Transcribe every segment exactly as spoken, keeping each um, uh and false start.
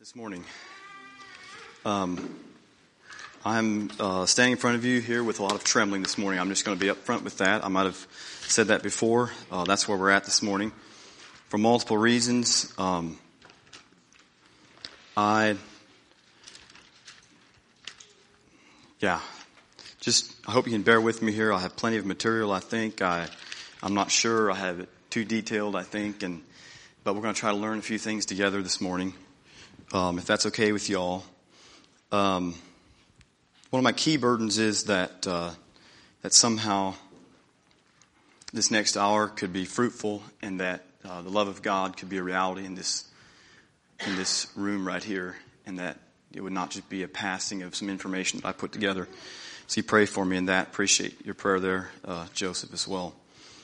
This morning. Um, I'm uh, standing in front of you here with a lot of trembling this morning. I'm just going to be up front with that. I might have said that before. Uh, that's where we're at this morning. For multiple reasons. Um, I, yeah, just, I hope you can bear with me here. I have plenty of material, I think. I, I'm not sure. I have it too detailed, I think. And, but we're going to try to learn a few things together this morning. Um, if that's okay with y'all. Um, one of my key burdens is that uh, that somehow this next hour could be fruitful, and that uh, the love of God could be a reality in this in this room right here, and that it would not just be a passing of some information that I put together. So you pray for me in that. Appreciate your prayer there, uh, Joseph, as well.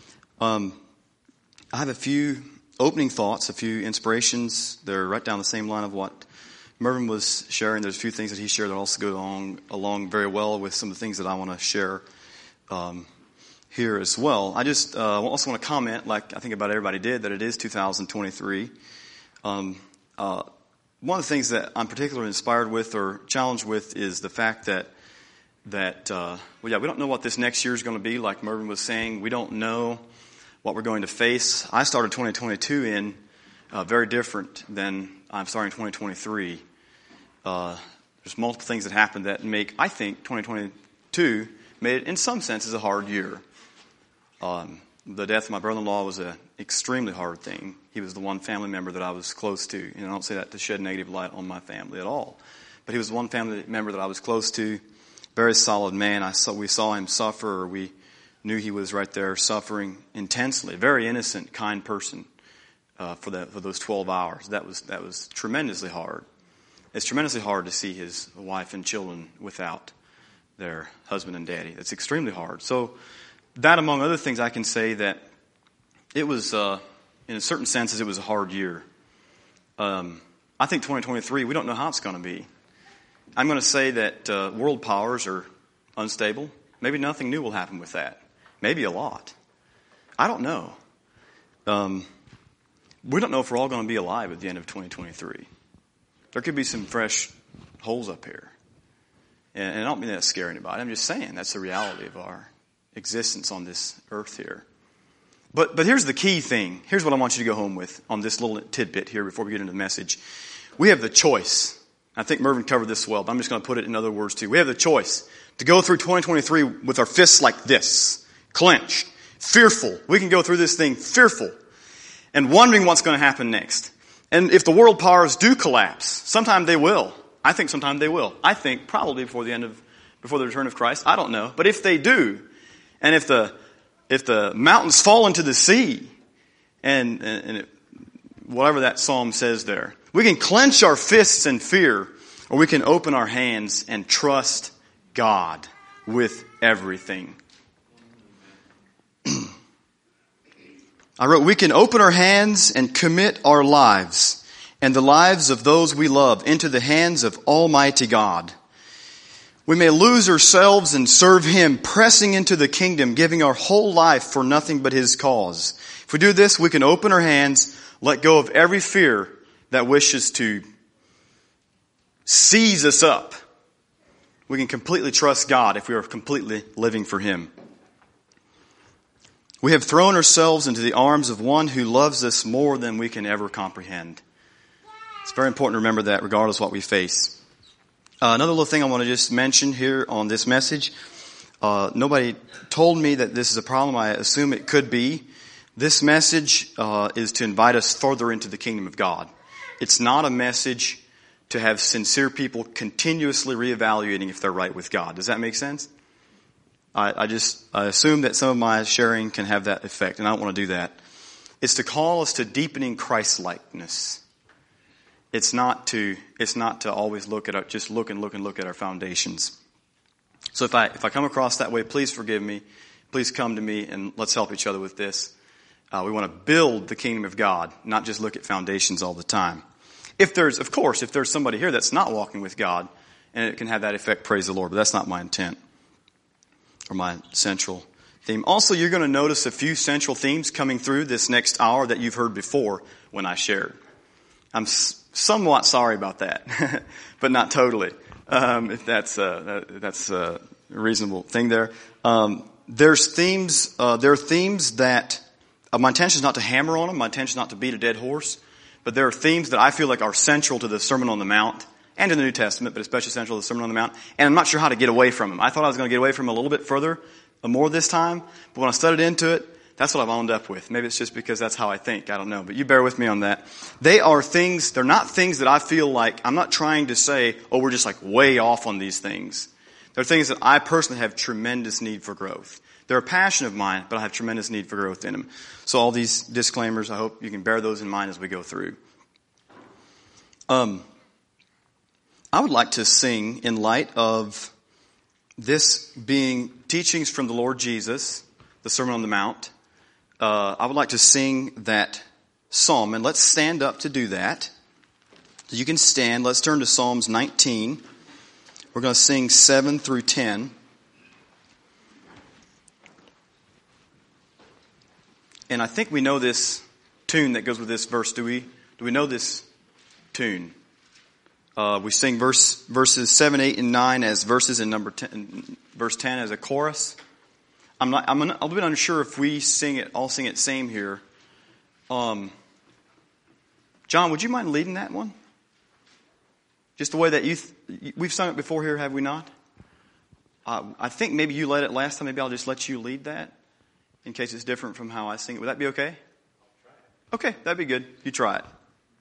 Um, I have a few opening thoughts, a few inspirations. They're right down the same line of what Mervyn was sharing. There's a few things that he shared that also go along, along very well with some of the things that I want to share um, here as well. I just uh, also want to comment, like I think about everybody did, that it is two thousand twenty-three. Um, uh, one of the things that I'm particularly inspired with or challenged with is the fact that that uh, well, yeah, we don't know what this next year is going to be. Like Mervyn was saying, we don't know what we're going to face. I started twenty twenty-two in uh, very different than I'm starting twenty twenty-three. Uh, there's multiple things that happened that make, I think, twenty twenty-two made it, in some senses, a hard year. Um, the death of my brother-in-law was an extremely hard thing. He was the one family member that I was close to. And I don't say that to shed negative light on my family at all. But he was the one family member that I was close to. Very solid man. I saw, we saw him suffer, or we knew he was right there suffering intensely. Very innocent, kind person uh, for that for those twelve hours. That was that was tremendously hard. It's tremendously hard to see his wife and children without their husband and daddy. It's extremely hard. So that, among other things, I can say that it was, uh, in a certain senses, it was a hard year. Um, I think twenty twenty-three, we don't know how it's going to be. I'm going to say that uh, world powers are unstable. Maybe nothing new will happen with that. Maybe a lot. I don't know. Um, we don't know if we're all going to be alive at the end of twenty twenty-three. There could be some fresh holes up here. And, and I don't mean that to scare anybody. I'm just saying that's the reality of our existence on this earth here. But but here's the key thing. Here's what I want you to go home with on this little tidbit here before we get into the message. We have the choice. I think Mervyn covered this well, but I'm just going to put it in other words too. We have the choice to go through twenty twenty-three with our fists like this, clenched, fearful. We can go through this thing fearful and wondering what's going to happen next. And if the world powers do collapse, sometime they will. I think sometime they will. I think probably before the end of, before the return of Christ. I don't know. But if they do, and if the, if the mountains fall into the sea, and, and, and it, whatever that psalm says there, we can clench our fists in fear, or we can open our hands and trust God with everything. I wrote, we can open our hands and commit our lives and the lives of those we love into the hands of Almighty God. We may lose ourselves and serve Him, pressing into the kingdom, giving our whole life for nothing but His cause. If we do this, we can open our hands, let go of every fear that wishes to seize us up. We can completely trust God if we are completely living for Him. We have thrown ourselves into the arms of one who loves us more than we can ever comprehend. It's very important to remember that regardless of what we face. Uh, another little thing I want to just mention here on this message. Uh, nobody told me that this is a problem. I assume it could be. This message uh, is to invite us further into the kingdom of God. It's not a message to have sincere people continuously reevaluating if they're right with God. Does that make sense? I, I just I assume that some of my sharing can have that effect, and I don't want to do that. It's to call us to deepening Christ-likeness. It's not to it's not to always look at our, just look and look and look at our foundations. So if I if I come across that way, please forgive me. Please come to me and let's help each other with this. Uh, we want to build the kingdom of God, not just look at foundations all the time. If there's, of course, if there's somebody here that's not walking with God, and it can have that effect, praise the Lord. But that's not my intent or my central theme. Also, you're going to notice a few central themes coming through this next hour that you've heard before when I shared. I'm s- somewhat sorry about that, but not totally. Um, if that's uh, that, that's a reasonable thing there. Um, there's themes. Uh, there are themes that uh, my intention is not to hammer on them. My intention is not to beat a dead horse. But there are themes that I feel like are central to the Sermon on the Mount and in the New Testament, but especially central to the Sermon on the Mount. And I'm not sure how to get away from them. I thought I was going to get away from them a little bit further, uh, more this time. But when I studied into it, that's what I've wound up with. Maybe it's just because that's how I think. I don't know. But you bear with me on that. They are things, they're not things that I feel like, I'm not trying to say, oh, we're just like way off on these things. They're things that I personally have tremendous need for growth. They're a passion of mine, but I have tremendous need for growth in them. So all these disclaimers, I hope you can bear those in mind as we go through. Um, I would like to sing in light of this being teachings from the Lord Jesus, the Sermon on the Mount. Uh, I would like to sing that psalm, and let's stand up to do that. So you can stand. Let's turn to Psalms nineteen. We're going to sing seven through ten. And I think we know this tune that goes with this verse. Do we? Do we know this tune? Uh, we sing verse verses seven, eight, and nine as verses, and number ten, verse ten as a chorus. I'm not. I'm a little bit unsure if we sing it. All sing it same here. Um, John, would you mind leading that one? Just the way that you th- we've sung it before here, have we not? Uh, I think maybe you led it last time. Maybe I'll just let you lead that, in case it's different from how I sing it. Would that be okay? Okay, that'd be good. You try it.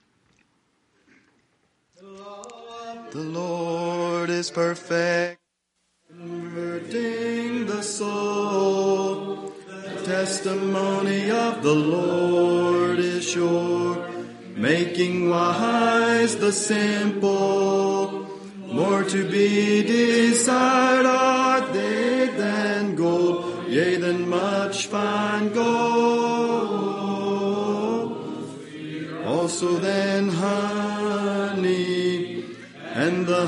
The Lord is perfect, converting the soul. The testimony of the Lord is sure, making wise the simple. More to be desired are they than gold, yea, than much fine gold. Also than honey and the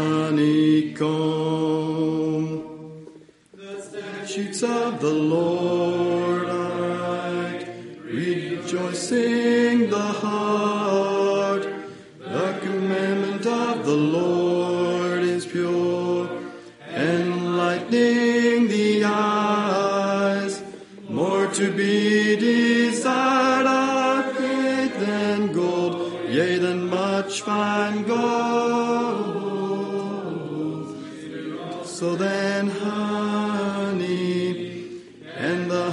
honeycomb. The statutes of the Lord are right, rejoicing the heart. The commandment of the Lord is pure, enlightening the eyes. More to be desired are they than gold, yea, than much fine gold. So then honey and the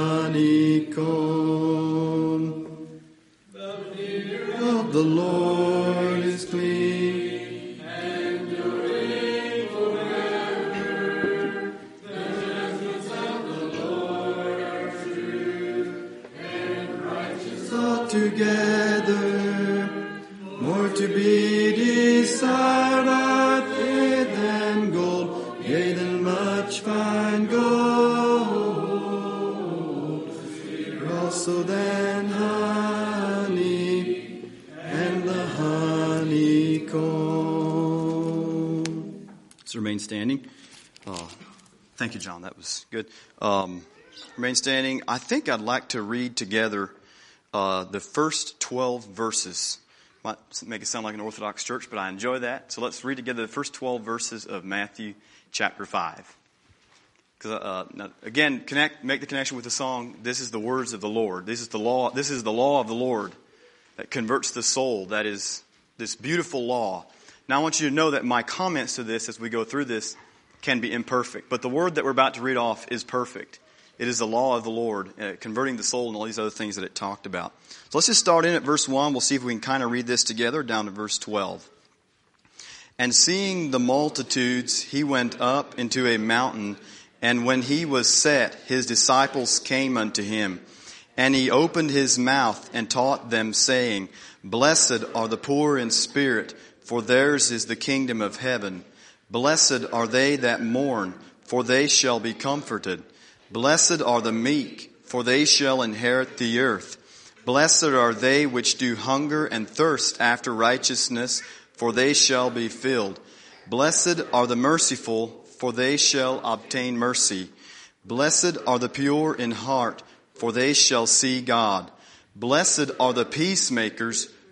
honeycomb. The fear of the Lord is clean, enduring forever. The judgments of the Lord are true, and righteous altogether. More to be desired are they than gold, yea, than much fine gold. Also than honey and the honeycomb. Let's remain standing. Oh, thank you, John. That was good. Um, remain standing. I think I'd like to read together uh, the first twelve verses. Might make it sound like an Orthodox church, but I enjoy that. So let's read together the first twelve verses of Matthew chapter five. Because uh, now, again, connect, make the connection with the song. This is the words of the Lord. This is the law. This is the law of the Lord that converts the soul. That is this beautiful law. Now I want you to know that my comments to this as we go through this can be imperfect, but the word that we're about to read off is perfect. It is the law of the Lord, uh, converting the soul and all these other things that it talked about. So let's just start in at verse one. We'll see if we can kind of read this together down to verse twelve. And seeing the multitudes, he went up into a mountain, and when he was set, his disciples came unto him. And he opened his mouth and taught them, saying, Blessed are the poor in spirit, for theirs is the kingdom of heaven. Blessed are they that mourn, for they shall be comforted. Blessed are the meek, for they shall inherit the earth. Blessed are they which do hunger and thirst after righteousness, for they shall be filled. Blessed are the merciful, for they shall obtain mercy. Blessed are the pure in heart, for they shall see God. Blessed are the peacemakers,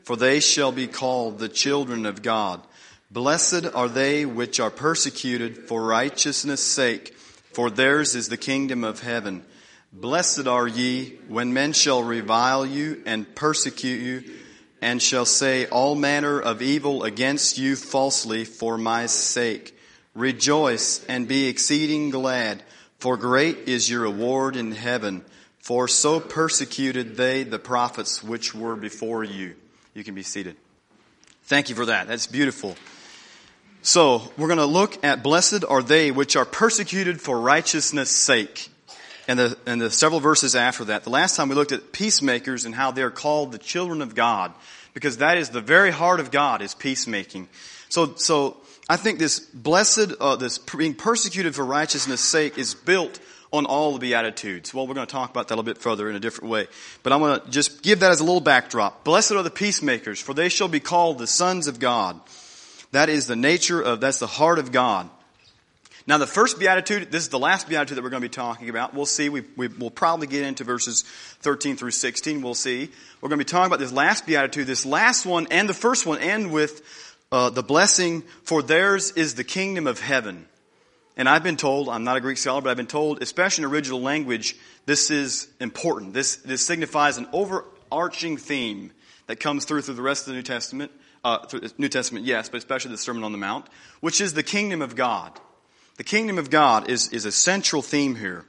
for they shall be called the children of God. Blessed are they which are persecuted for righteousness' sake, for theirs is the kingdom of heaven. Blessed are ye when men shall revile you and persecute you, and shall say all manner of evil against you falsely for my sake. Rejoice and be exceeding glad, for great is your reward in heaven. For so persecuted they the prophets which were before you. You can be seated. Thank you for that. That's beautiful. So, we're going to look at blessed are they which are persecuted for righteousness' sake. And the, and the several verses after that. The last time we looked at peacemakers and how they're called the children of God. Because that is the very heart of God, is peacemaking. So, so I think this blessed, uh, this being persecuted for righteousness' sake is built on all the Beatitudes. Well, we're going to talk about that a little bit further in a different way. But I'm going to just give that as a little backdrop. Blessed are the peacemakers, for they shall be called the sons of God. That is the nature of, that's the heart of God. Now the first Beatitude, this is the last Beatitude that we're going to be talking about. We'll see, we, we, we'll probably get into verses thirteen through sixteen. We'll see. We're going to be talking about this last Beatitude. This last one and the first one end with uh, the blessing, for theirs is the kingdom of heaven. And I've been told, I'm not a Greek scholar, but I've been told, especially in original language, this is important. This, this signifies an overarching theme that comes through through the rest of the New Testament. Uh, through the New Testament, yes, but especially the Sermon on the Mount, which is the kingdom of God. The kingdom of God is, is a central theme here.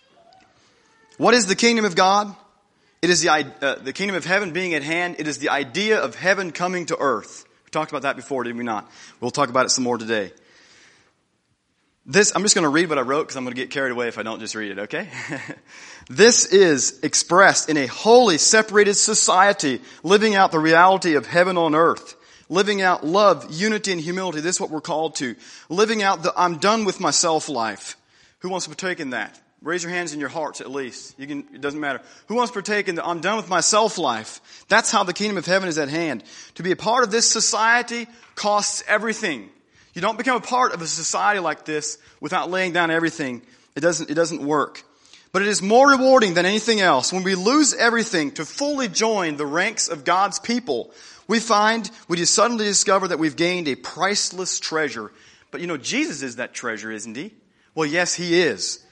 What is the kingdom of God? It is the, uh, the kingdom of heaven being at hand. It is the idea of heaven coming to earth. We talked about that before, did we not? We'll talk about it some more today. This, I'm just going to read what I wrote because I'm going to get carried away if I don't just read it, okay? This is expressed in a wholly separated society, living out the reality of heaven on earth. Living out love, unity, and humility. This is what we're called to. Living out the I'm done with myself life. Who wants to partake in that? Raise your hands in your hearts at least. You can, it doesn't matter. Who wants to partake in the I'm done with myself life? That's how the kingdom of heaven is at hand. To be a part of this society costs everything. You don't become a part of a society like this without laying down everything. It doesn't, it doesn't work. But it is more rewarding than anything else. When we lose everything to fully join the ranks of God's people, we find, we just suddenly discover that we've gained a priceless treasure. But you know, Jesus is that treasure, isn't he? Well, yes, he is.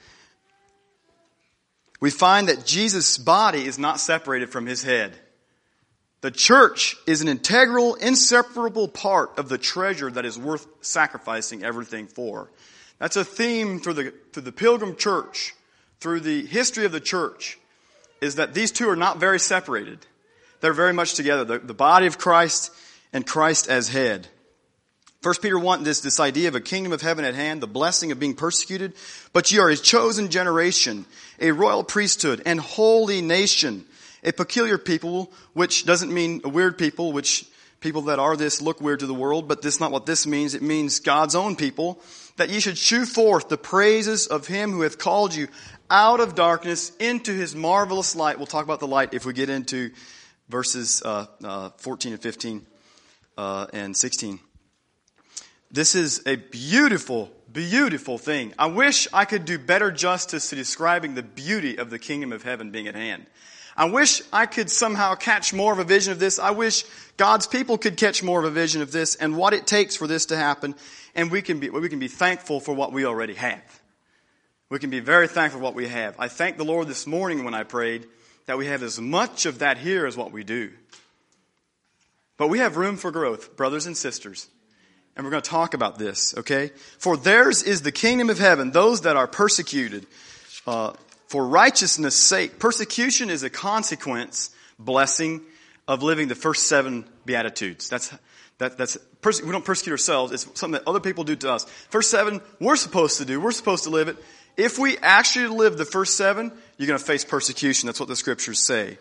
We find that Jesus' body is not separated from his head. The church is an integral, inseparable part of the treasure that is worth sacrificing everything for. That's a theme through the, through the Pilgrim Church, through the history of the church, is that these two are not very separated. They're very much together. The, the body of Christ and Christ as head. First Peter one, this, this idea of a kingdom of heaven at hand, the blessing of being persecuted. But ye are a chosen generation, a royal priesthood, and holy nation, a peculiar people, which doesn't mean a weird people, which people that are this look weird to the world, but this is not what this means. It means God's own people, that ye should shew forth the praises of him who hath called you out of darkness into his marvelous light. We'll talk about the light if we get into verses uh, uh, fourteen and fifteen uh, and sixteen. This is a beautiful, beautiful thing. I wish I could do better justice to describing the beauty of the kingdom of heaven being at hand. I wish I could somehow catch more of a vision of this. I wish God's people could catch more of a vision of this and what it takes for this to happen. And we can be, we can be thankful for what we already have. We can be very thankful for what we have. I thanked the Lord this morning when I prayed that we have as much of that here as what we do. But we have room for growth, brothers and sisters. And we're going to talk about this, okay? For theirs is the kingdom of heaven, those that are persecuted uh, for righteousness' sake. Persecution is a consequence, blessing, of living the first seven Beatitudes. That's, that, that's, perse- we don't persecute ourselves. It's something that other people do to us. First seven, we're supposed to do. We're supposed to live it. If we actually live the first seven, you're going to face persecution. That's what the scriptures say.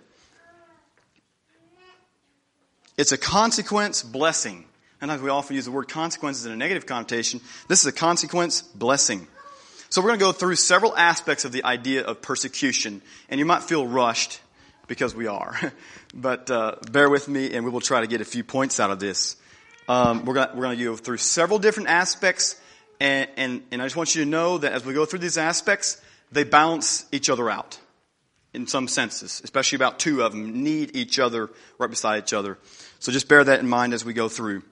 It's a consequence blessing. And we often use the word consequences in a negative connotation. This is a consequence blessing. So we're going to go through several aspects of the idea of persecution. And you might feel rushed because we are. But uh, bear with me and we will try to get a few points out of this. Um, we're going we're going to go through several different aspects. And, and, and I just want you to know that as we go through these aspects, they balance each other out. in some senses, especially about two of them, need each other right beside each other. So just bear that in mind as we go through.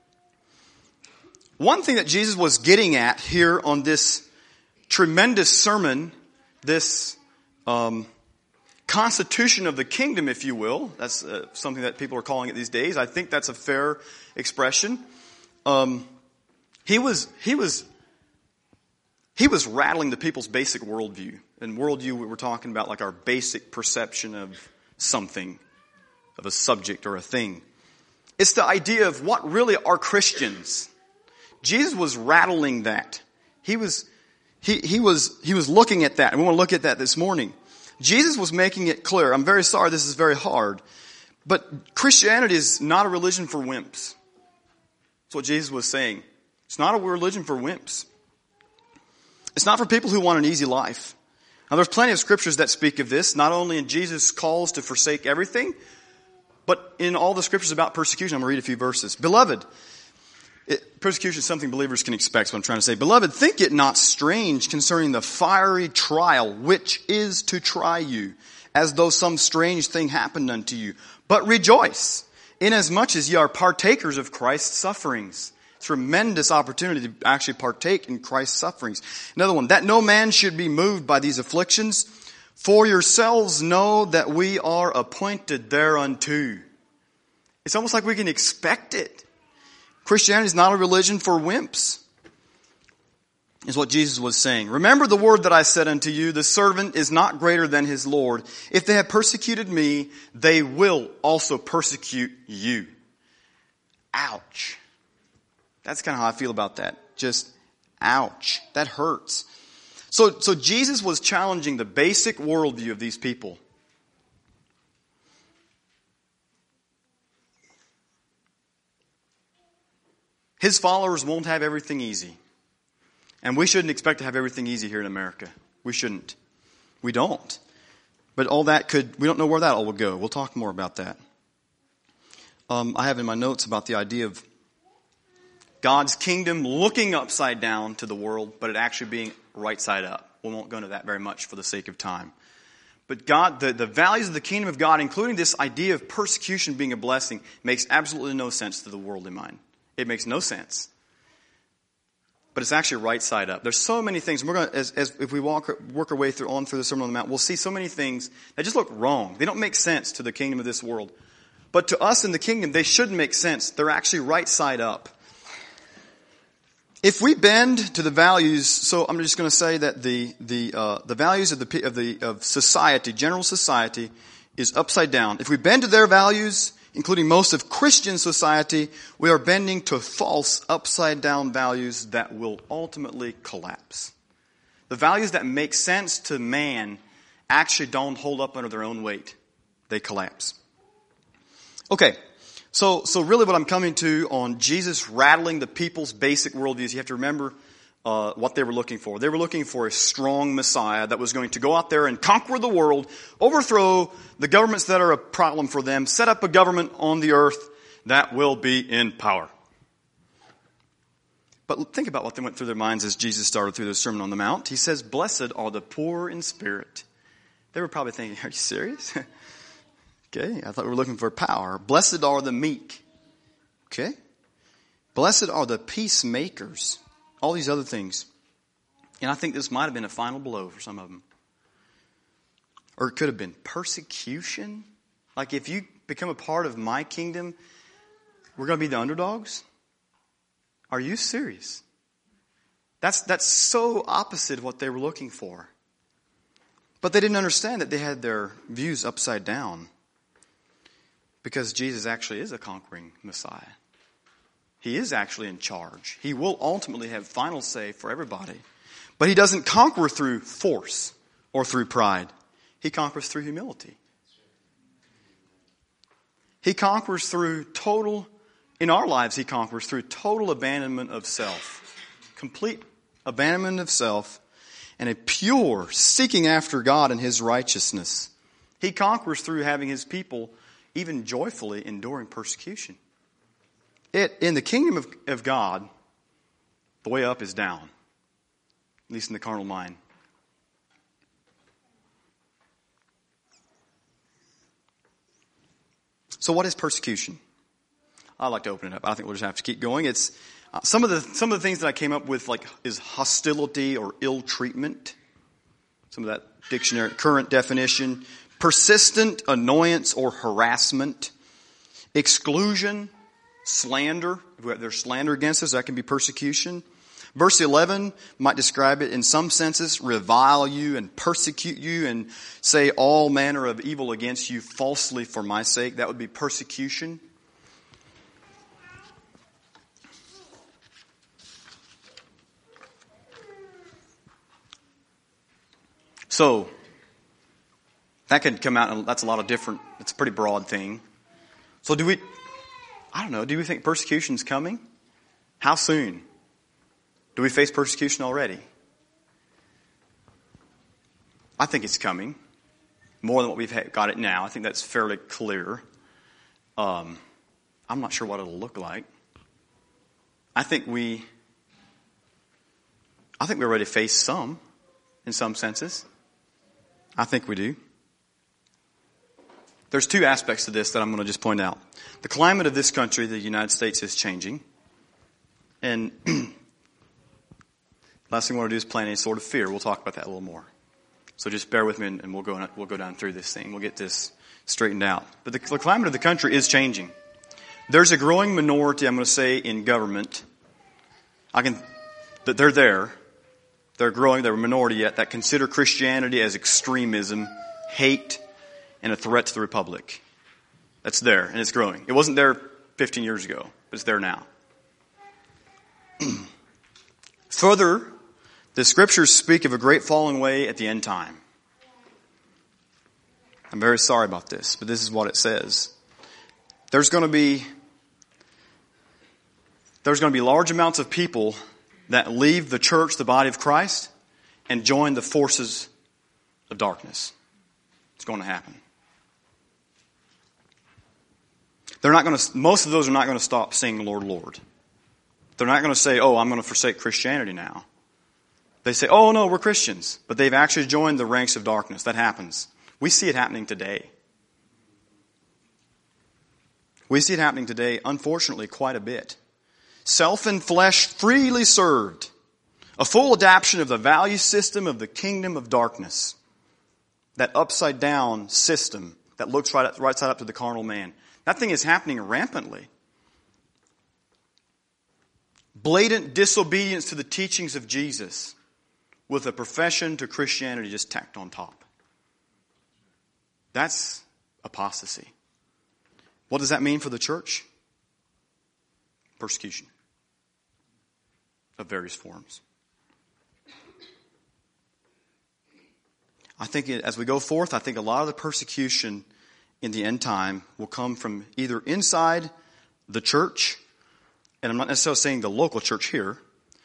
One thing that Jesus was getting at here on this tremendous sermon, this um, constitution of the kingdom, if you will, that's uh, something that people are calling it these days. I think that's a fair expression. Um, he was he was he was rattling the people's basic worldview. And worldview, we were talking about like our basic perception of something, of a subject or a thing. It's the idea of what really are Christians. Jesus was rattling that. He was he he was he was looking at that, and we want to look at that this morning. Jesus was making it clear. I'm very sorry this is very hard, but Christianity is not a religion for wimps. That's what Jesus was saying. It's not a religion for wimps. It's not for people who want an easy life. Now there's plenty of scriptures that speak of this, not only in Jesus' calls to forsake everything, but in all the scriptures about persecution. I'm going to read a few verses. Beloved, it, persecution is something believers can expect, is what I'm trying to say. Beloved, think it not strange concerning the fiery trial which is to try you, as though some strange thing happened unto you. But rejoice, inasmuch as ye are partakers of Christ's sufferings. Tremendous opportunity to actually partake in Christ's sufferings. Another one, that no man should be moved by these afflictions, for yourselves know that we are appointed thereunto. It's almost like we can expect it. Christianity is not a religion for wimps, is what Jesus was saying. Remember the word that I said unto you, the servant is not greater than his Lord. If they have persecuted me, they will also persecute you. Ouch. That's kind of how I feel about that. Just, ouch. That hurts. So, so Jesus was challenging the basic worldview of these people. His followers won't have everything easy. And we shouldn't expect to have everything easy here in America. We shouldn't. We don't. But all that could, we don't know where that all will go. We'll talk more about that. Um, I have in my notes about the idea of God's kingdom looking upside down to the world, but it actually being right side up. We won't go into that very much for the sake of time. But God, the, the values of the kingdom of God, including this idea of persecution being a blessing, makes absolutely no sense to the worldly mind. It makes no sense. But it's actually right side up. There's so many things. We're going to, as, as if we walk work our way through on through the Sermon on the Mount, we'll see so many things that just look wrong. They don't make sense to the kingdom of this world. But to us in the kingdom, they should make sense. They're actually right side up. If we bend to the values, so I'm just going to say that the the uh, the values of the of the of society, general society, is upside down. If we bend to their values, including most of Christian society, we are bending to false upside down values that will ultimately collapse. The values that make sense to man actually don't hold up under their own weight; they collapse. Okay. So, so really what I'm coming to on Jesus rattling the people's basic worldviews, you have to remember uh, what they were looking for. They were looking for a strong Messiah that was going to go out there and conquer the world, overthrow the governments that are a problem for them, set up a government on the earth that will be in power. But think about what they went through their minds as Jesus started through the Sermon on the Mount. He says, "Blessed are the poor in spirit." They were probably thinking, "Are you serious?" Okay, I thought we were looking for power. Blessed are the meek. Okay. Blessed are the peacemakers. All these other things. And I think this might have been a final blow for some of them. Or it could have been persecution. Like if you become a part of my kingdom, we're going to be the underdogs? Are you serious? That's, that's so opposite of what they were looking for. But they didn't understand that they had their views upside down. Because Jesus actually is a conquering Messiah. He is actually in charge. He will ultimately have final say for everybody. But he doesn't conquer through force or through pride. He conquers through humility. He conquers through total, in our lives he conquers through total abandonment of self. Complete abandonment of self and a pure seeking after God and his righteousness. He conquers through having his people even joyfully enduring persecution. It, in the kingdom of, of God, the way up is down. At least in the carnal mind. So what is persecution? I'd like to open it up. I think we'll just have to keep going. It's uh, some of the some of the things that I came up with, like, is hostility or ill treatment. Some of that dictionary current definition. Persistent annoyance or harassment. Exclusion, slander. If there's slander against us, that can be persecution. Verse eleven might describe it in some senses, revile you and persecute you and say all manner of evil against you falsely for my sake. That would be persecution. So, that could come out, and that's a lot of different, it's a pretty broad thing. So do we, I don't know, do we think persecution's coming? How soon? Do we face persecution already? I think it's coming. More than what we've got it now. I think that's fairly clear. Um, I'm not sure what it'll look like. I think we, I think we're ready to face some, in some senses. I think we do. There's two aspects to this that I'm going to just point out. The climate of this country, the United States, is changing. And last thing we want to do is plant any sort of fear. We'll talk about that a little more. So just bear with me and we'll go, we'll go down through this thing. We'll get this straightened out. But the, the climate of the country is changing. There's a growing minority, I'm going to say, in government. I can, that they're there. They're growing, they're a minority yet, that consider Christianity as extremism, hate, and a threat to the republic. That's there, and it's growing. It wasn't there fifteen years ago, but it's there now. Further, the scriptures speak of a great falling away at the end time. I'm very sorry about this, but this is what it says. There's going to be, there's going to be large amounts of people that leave the church, the body of Christ, and join the forces of darkness. It's going to happen. They're not going to, most of those are not going to stop saying Lord, Lord. They're not going to say, oh, I'm going to forsake Christianity now. They say, oh no, we're Christians. But they've actually joined the ranks of darkness. That happens. We see it happening today. We see it happening today, unfortunately, quite a bit. Self and flesh freely served. A full adaptation of the value system of the kingdom of darkness. That upside down system that looks right, up, right side up to the carnal man. That thing is happening rampantly. Blatant disobedience to the teachings of Jesus with a profession to Christianity just tacked on top. That's apostasy. What does that mean for the church? Persecution of various forms. I think it, as we go forth, I think a lot of the persecution in the end time will come from either inside the church, and I'm not necessarily saying the local church here,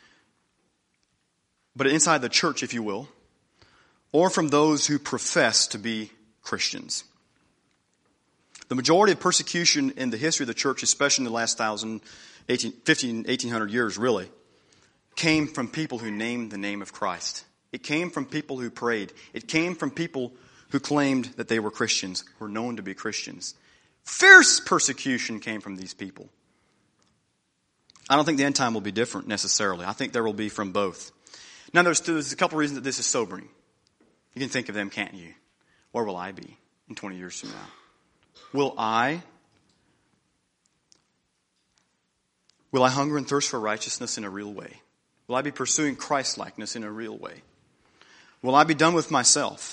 but inside the church, if you will, or from those who profess to be Christians. The majority of persecution in the history of the church, especially in the last thousand, eighteen, fifteen, eighteen hundred years really, came from people who named the name of Christ. It came from people who prayed. It came from people who claimed that they were Christians, were known to be Christians. Fierce persecution came from these people. I don't think the end time will be different necessarily. I think there will be from both. Now there's, there's a couple reasons that this is sobering. You can think of them, can't you? Where will I be in twenty years from now? Will I, will I hunger and thirst for righteousness in a real way? Will I be pursuing Christ-likeness in a real way? Will I be done with myself?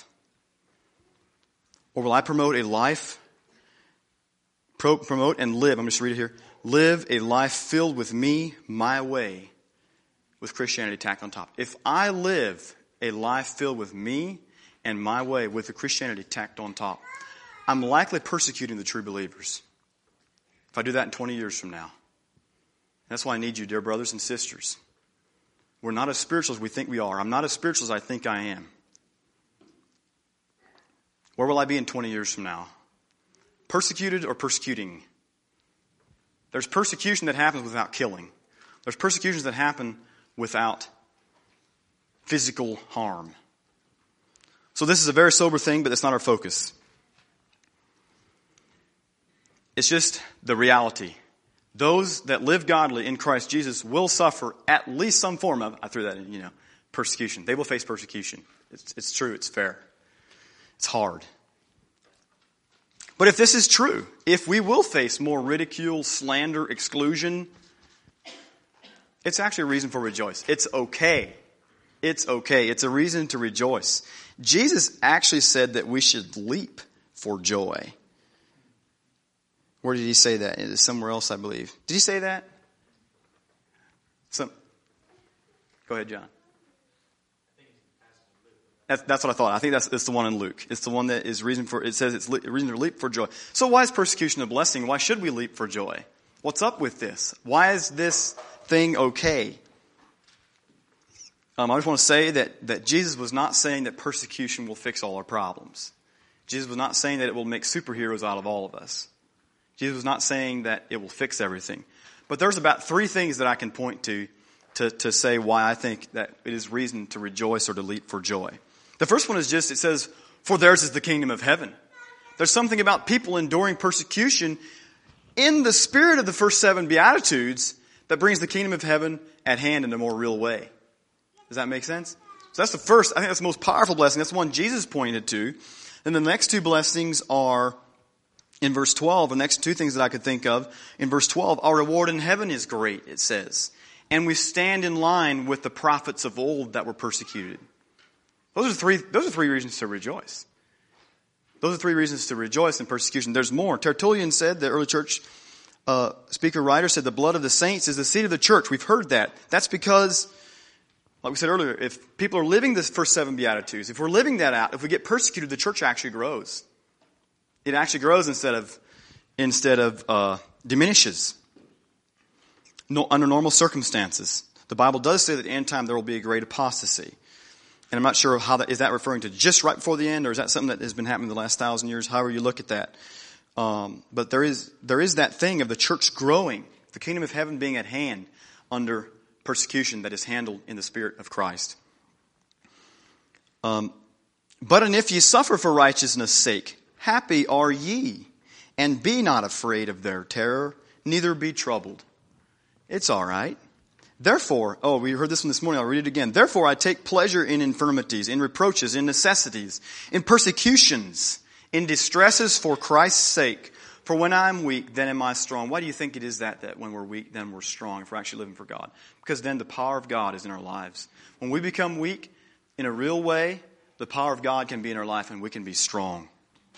Or will I promote a life, pro, promote and live, I'm just reading it here, live a life filled with me, my way, with Christianity tacked on top. If I live a life filled with me and my way with the Christianity tacked on top, I'm likely persecuting the true believers. If I do that in twenty years from now. That's why I need you, dear brothers and sisters. We're not as spiritual as we think we are. I'm not as spiritual as I think I am. Where will I be in twenty years from now? Persecuted or persecuting? There's persecution that happens without killing. There's persecutions that happen without physical harm. So this is a very sober thing, but that's not our focus. It's just the reality. Those that live godly in Christ Jesus will suffer at least some form of, I threw that in, you know, persecution. They will face persecution. It's, it's true. It's fair. It's hard. But if this is true, if we will face more ridicule, slander, exclusion, it's actually a reason for rejoice. It's okay. It's okay. It's a reason to rejoice. Jesus actually said that we should leap for joy. Where did he say that? It is somewhere else, I believe. Did he say that? Some. Go ahead, John. That's, that's what I thought. I think that's, that's the one in Luke. It's the one that is reason for, it says it's le- reason to leap for joy. So why is persecution a blessing? Why should we leap for joy? What's up with this? Why is this thing okay? Um, I just want to say that, that Jesus was not saying that persecution will fix all our problems. Jesus was not saying that it will make superheroes out of all of us. Jesus was not saying that it will fix everything. But there's about three things that I can point to, to, to say why I think that it is reason to rejoice or to leap for joy. The first one is just, it says, for theirs is the kingdom of heaven. There's something about people enduring persecution in the spirit of the first seven Beatitudes that brings the kingdom of heaven at hand in a more real way. Does that make sense? So that's the first, I think that's the most powerful blessing. That's the one Jesus pointed to. And the next two blessings are in verse twelve. The next two things that I could think of in verse twelve, our reward in heaven is great, it says. And we stand in line with the prophets of old that were persecuted. Those are three, those are three reasons to rejoice. Those are three reasons to rejoice in persecution. There's more. Tertullian said, the early church uh, speaker writer said, the blood of the saints is the seed of the church. We've heard that. That's because, like we said earlier, if people are living the first seven Beatitudes, if we're living that out, if we get persecuted, the church actually grows. It actually grows instead of, instead of uh, diminishes. No, under normal circumstances. The Bible does say that at the end time there will be a great apostasy. And I'm not sure how that, is that referring to just right before the end, or is that something that has been happening the last thousand years? However you look at that. Um, but there is, there is that thing of the church growing, the kingdom of heaven being at hand under persecution that is handled in the Spirit of Christ. Um, but and if ye suffer for righteousness' sake, happy are ye, and be not afraid of their terror, neither be troubled. It's all right. Therefore, oh, we heard this one this morning, I'll read it again. Therefore I take pleasure in infirmities, in reproaches, in necessities, in persecutions, in distresses for Christ's sake. For when I am weak, then am I strong. Why do you think it is that, that when we're weak, then we're strong, if we're actually living for God? Because then the power of God is in our lives. When we become weak, in a real way, the power of God can be in our life and we can be strong.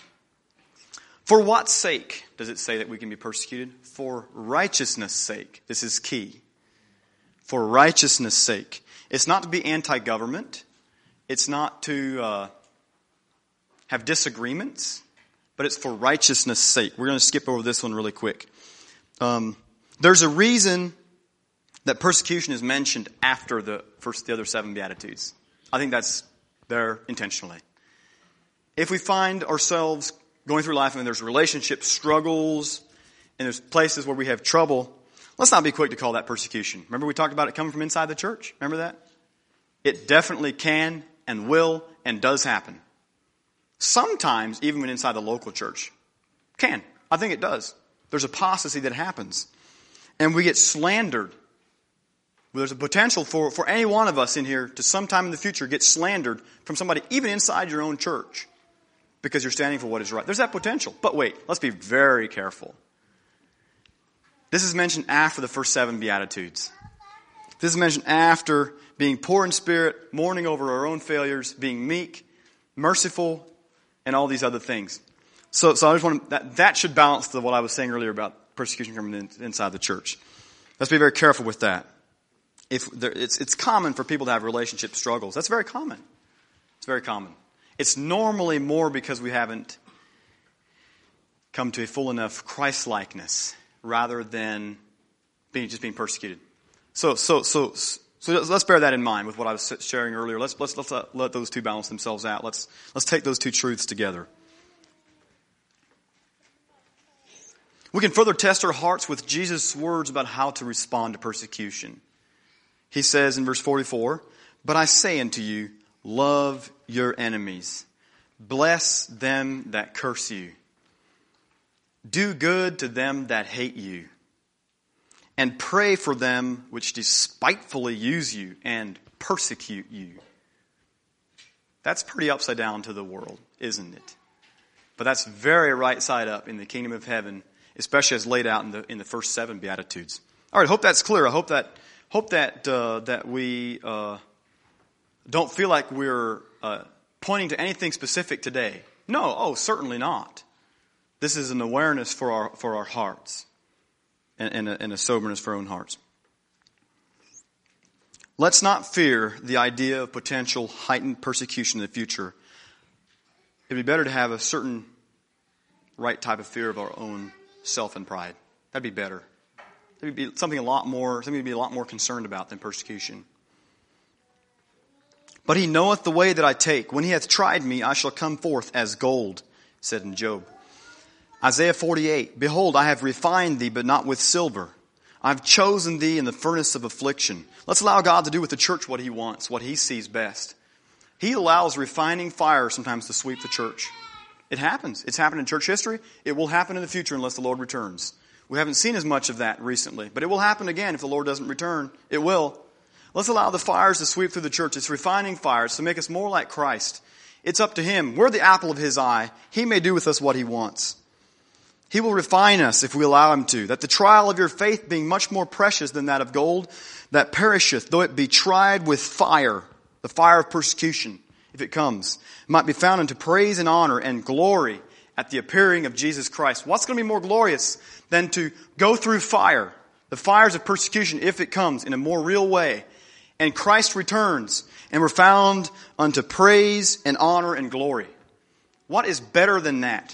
For what sake does it say that we can be persecuted? For righteousness' sake. This is key. For righteousness' sake. It's not to be anti-government. It's not to uh, have disagreements. But it's for righteousness' sake. We're going to skip over this one really quick. Um, there's a reason that persecution is mentioned after the first, the other seven Beatitudes. I think that's there intentionally. If we find ourselves going through life and there's relationship struggles and there's places where we have trouble, let's not be quick to call that persecution. Remember we talked about it coming from inside the church? Remember that? It definitely can and will and does happen. Sometimes, even when inside the local church. Can. I think it does. There's apostasy that happens. And we get slandered. There's a potential for, for any one of us in here to sometime in the future get slandered from somebody even inside your own church because you're standing for what is right. There's that potential. But wait, let's be very careful. This is mentioned after the first seven Beatitudes. This is mentioned after being poor in spirit, mourning over our own failures, being meek, merciful, and all these other things. So, so I just want to, that, that should balance the, what I was saying earlier about persecution coming in, inside the church. Let's be very careful with that. If there, it's, it's common for people to have relationship struggles. That's very common. It's very common. It's normally more because we haven't come to a full enough Christ-likeness rather than being just being persecuted. So, so, so, so let's bear that in mind with what I was sharing earlier. Let's let's let's let those two balance themselves out. Let's let's take those two truths together. We can further test our hearts with Jesus' words about how to respond to persecution. He says in verse forty-four, "But I say unto you, love your enemies. Bless them that curse you." Do good to them that hate you, and pray for them which despitefully use you and persecute you. That's pretty upside down to the world, isn't it? But that's very right side up in the kingdom of heaven, especially as laid out in the in the first seven Beatitudes. All right, hope that's clear. I hope that hope that uh, that we uh, don't feel like we're uh, pointing to anything specific today. No, oh, certainly not. This is an awareness for our for our hearts, and, and, a, and a soberness for our own hearts. Let's not fear the idea of potential heightened persecution in the future. It'd be better to have a certain right type of fear of our own self and pride. That'd be better. That'd be something a lot more, something to be a lot more concerned about than persecution. But he knoweth the way that I take. When he hath tried me, I shall come forth as gold, said in Job. Isaiah forty-eight, behold, I have refined thee, but not with silver. I have chosen thee in the furnace of affliction. Let's allow God to do with the church what he wants, what he sees best. He allows refining fire sometimes to sweep the church. It happens. It's happened in church history. It will happen in the future unless the Lord returns. We haven't seen as much of that recently, but it will happen again if the Lord doesn't return. It will. Let's allow the fires to sweep through the church. It's refining fires to make us more like Christ. It's up to him. We're the apple of his eye. He may do with us what he wants. He will refine us if we allow him to. That the trial of your faith being much more precious than that of gold, that perisheth, though it be tried with fire, the fire of persecution, if it comes, might be found unto praise and honor and glory at the appearing of Jesus Christ. What's going to be more glorious than to go through fire, the fires of persecution, if it comes in a more real way, and Christ returns, and we're found unto praise and honor and glory? What is better than that?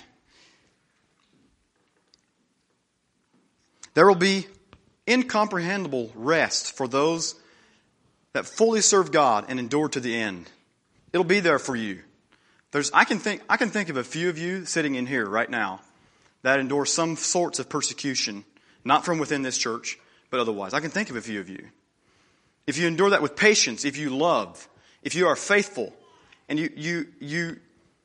There will be incomprehensible rest for those that fully serve God and endure to the end. It'll be there for you. There's, I can think, I can think of a few of you sitting in here right now that endure some sorts of persecution, not from within this church, but otherwise. I can think of a few of you. If you endure that with patience, if you love, if you are faithful, and you, you, you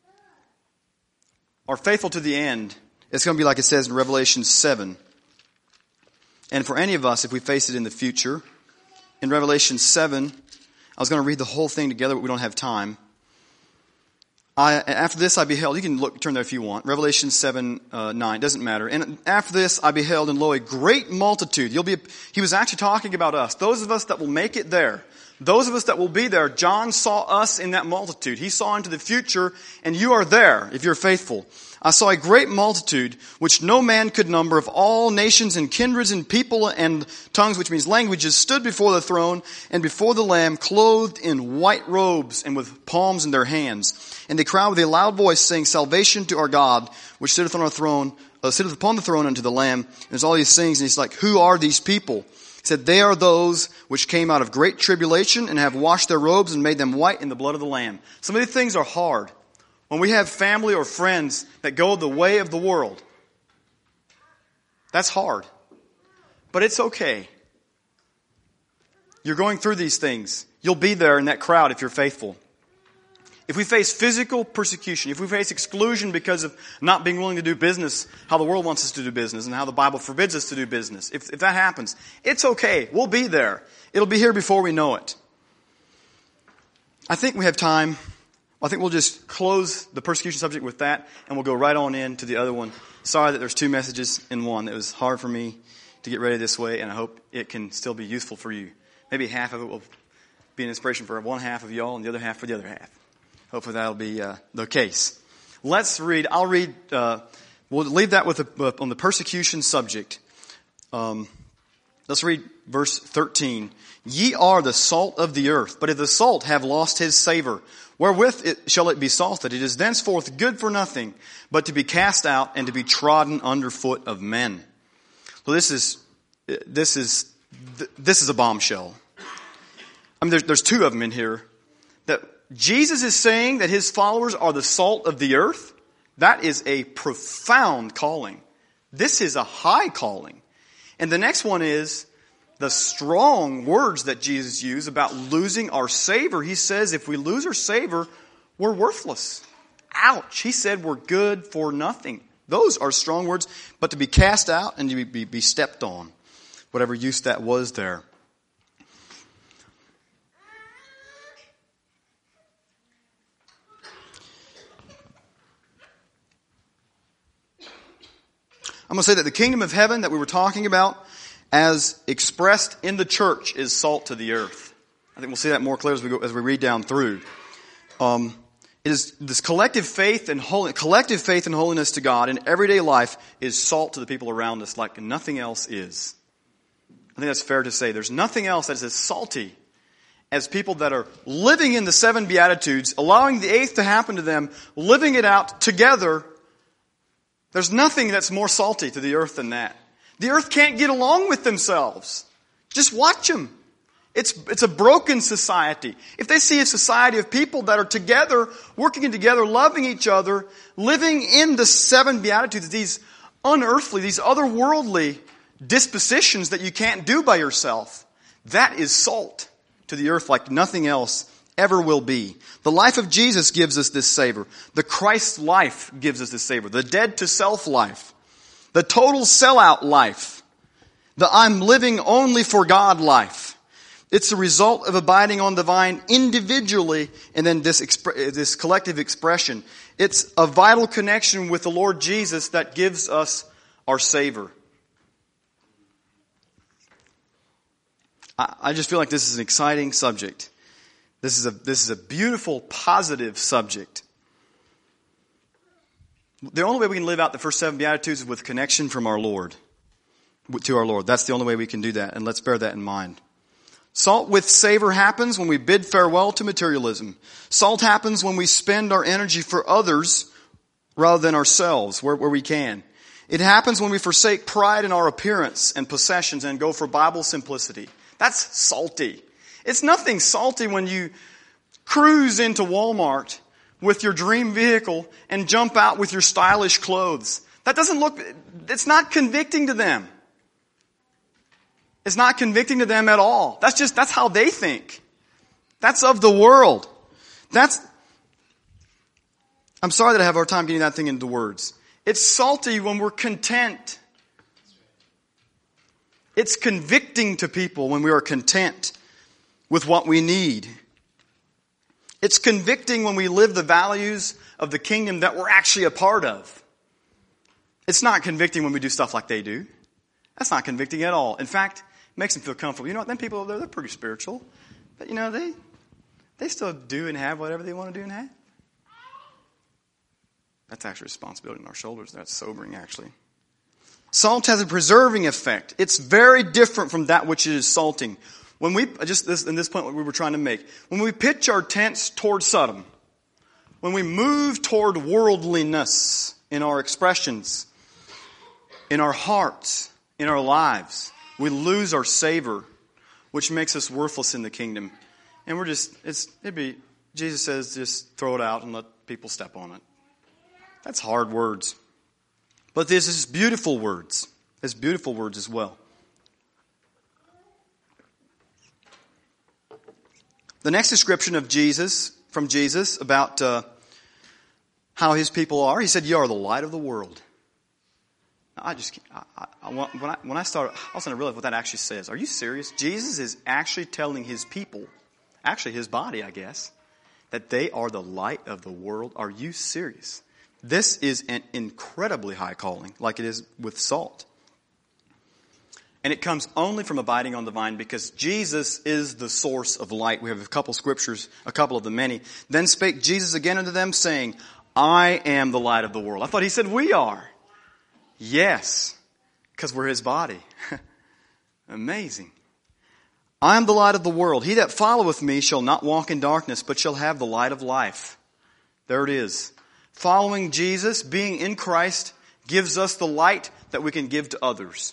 are faithful to the end, it's going to be like it says in Revelation seven. And for any of us, if we face it in the future, in Revelation seven, I was going to read the whole thing together, but we don't have time. I, after this I beheld, you can look, turn there if you want, Revelation seven, uh, nine, doesn't matter. And after this I beheld, and lo, a great multitude. You'll be, he was actually talking about us. Those of us that will make it there. Those of us that will be there. John saw us in that multitude. He saw into the future, and you are there if you're faithful. I saw a great multitude, which no man could number, of all nations and kindreds and people and tongues, which means languages, stood before the throne and before the Lamb, clothed in white robes and with palms in their hands. And they cried with a loud voice, saying, Salvation to our God, which sitteth on our throne, uh, sitteth upon the throne, unto the Lamb. And there's all these things, and he's like, who are these people? He said, they are those which came out of great tribulation and have washed their robes and made them white in the blood of the Lamb. Some of these things are hard. When we have family or friends that go the way of the world, that's hard. But it's okay. You're going through these things. You'll be there in that crowd if you're faithful. If we face physical persecution, if we face exclusion because of not being willing to do business how the world wants us to do business and how the Bible forbids us to do business, if, if that happens, it's okay. We'll be there. It'll be here before we know it. I think we have time. I think we'll just close the persecution subject with that, and we'll go right on into the other one. Sorry that there's two messages in one. It was hard for me to get ready this way, and I hope it can still be useful for you. Maybe half of it will be an inspiration for one half of y'all and the other half for the other half. Hopefully that'll be uh, the case. Let's read. I'll read. Uh, we'll leave that with the, uh, on the persecution subject. Um, let's read verse thirteen. Ye are the salt of the earth, but if the salt have lost his savor, wherewith it, shall it be salted? It is thenceforth good for nothing, but to be cast out and to be trodden under foot of men. So this is this is this is a bombshell. I mean, there's, there's two of them in here. That Jesus is saying that his followers are the salt of the earth. That is a profound calling. This is a high calling. And the next one is the strong words that Jesus used about losing our savor. He says if we lose our savor, we're worthless. Ouch. He said we're good for nothing. Those are strong words, but to be cast out and to be, be, be stepped on, whatever use that was there. I'm going to say that the kingdom of heaven that we were talking about as expressed in the church is salt to the earth. I think we'll see that more clear as we go, as we read down through. Um, it is this collective faith and holy, collective faith and holiness to God in everyday life is salt to the people around us like nothing else is. I think that's fair to say. There's nothing else that is as salty as people that are living in the seven Beatitudes, allowing the eighth to happen to them, living it out together. There's nothing that's more salty to the earth than that. The earth can't get along with themselves. Just watch them. It's, it's a broken society. If they see a society of people that are together, working together, loving each other, living in the seven Beatitudes, these unearthly, these otherworldly dispositions that you can't do by yourself, that is salt to the earth like nothing else ever will be. The life of Jesus gives us this savor. The Christ life gives us this savor. The dead to self life. The total sellout life. The I'm living only for God life. It's the result of abiding on the vine individually and then this expre- this collective expression. It's a vital connection with the Lord Jesus that gives us our savor. I, I just feel like this is an exciting subject. This is a, this is a beautiful, positive subject. The only way we can live out the first seven Beatitudes is with connection from our Lord, to our Lord. That's the only way we can do that, and let's bear that in mind. Salt with savor happens when we bid farewell to materialism. Salt happens when we spend our energy for others rather than ourselves, where, where we can. It happens when we forsake pride in our appearance and possessions and go for Bible simplicity. That's salty. It's nothing salty when you cruise into Walmart with your dream vehicle and jump out with your stylish clothes. That doesn't look, it's not convicting to them. It's not convicting to them at all. That's just, that's how they think. That's of the world. That's, I'm sorry that I have a hard time getting that thing into words. It's salty when we're content. It's convicting to people when we are content with what we need. It's convicting when we live the values of the kingdom that we're actually a part of. It's not convicting when we do stuff like they do. That's not convicting at all. In fact, it makes them feel comfortable. You know what? Them people, they're, they're pretty spiritual. But you know, they they still do and have whatever they want to do and have. That's actually responsibility on our shoulders. That's sobering, actually. Salt has a preserving effect. It's very different from that which is salting. When we, just this, in this point what we were trying to make, when we pitch our tents toward Sodom, when we move toward worldliness in our expressions, in our hearts, in our lives, we lose our savor, which makes us worthless in the kingdom. And we're just, it's, it'd be, Jesus says, just throw it out and let people step on it. That's hard words. But this is beautiful words. It's beautiful words as well. The next description of Jesus, from Jesus, about uh, how his people are, he said, "You are the light of the world." Now, I just, I, I, I, when I when I started, I was going to realize what that actually says. Are you serious? Jesus is actually telling his people, actually his body, I guess, that they are the light of the world. Are you serious? This is an incredibly high calling, like it is with salt. And it comes only from abiding on the vine because Jesus is the source of light. We have a couple scriptures, a couple of the many. Then spake Jesus again unto them, saying, I am the light of the world. I thought he said we are. Yes, because we're his body. Amazing. I am the light of the world. He that followeth me shall not walk in darkness, but shall have the light of life. There it is. Following Jesus, being in Christ, gives us the light that we can give to others.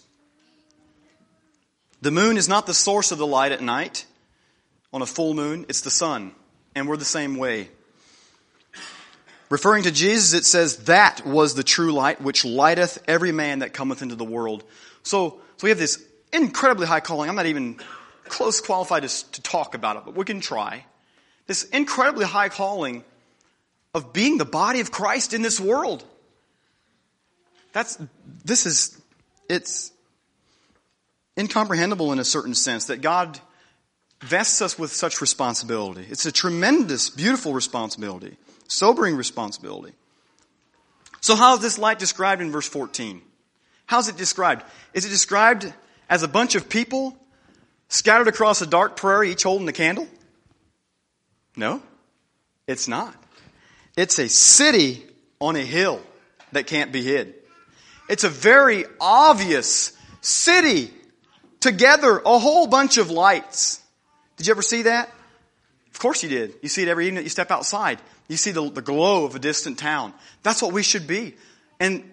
The moon is not the source of the light at night. On a full moon, it's the sun. And we're the same way. Referring to Jesus, it says, that was the true light, which lighteth every man that cometh into the world. So, so we have this incredibly high calling. I'm not even close qualified to, to talk about it, but we can try. This incredibly high calling of being the body of Christ in this world. That's, this is, it's incomprehensible in a certain sense that God vests us with such responsibility. It's a tremendous, beautiful responsibility, sobering responsibility. So how is this light described in verse fourteen? How's it described? Is it described as a bunch of people scattered across a dark prairie, each holding a candle? No, it's not. It's a city on a hill that can't be hid. It's a very obvious city together, a whole bunch of lights. Did you ever see that? Of course you did. You see it every evening that you step outside. You see the, the glow of a distant town. That's what we should be. And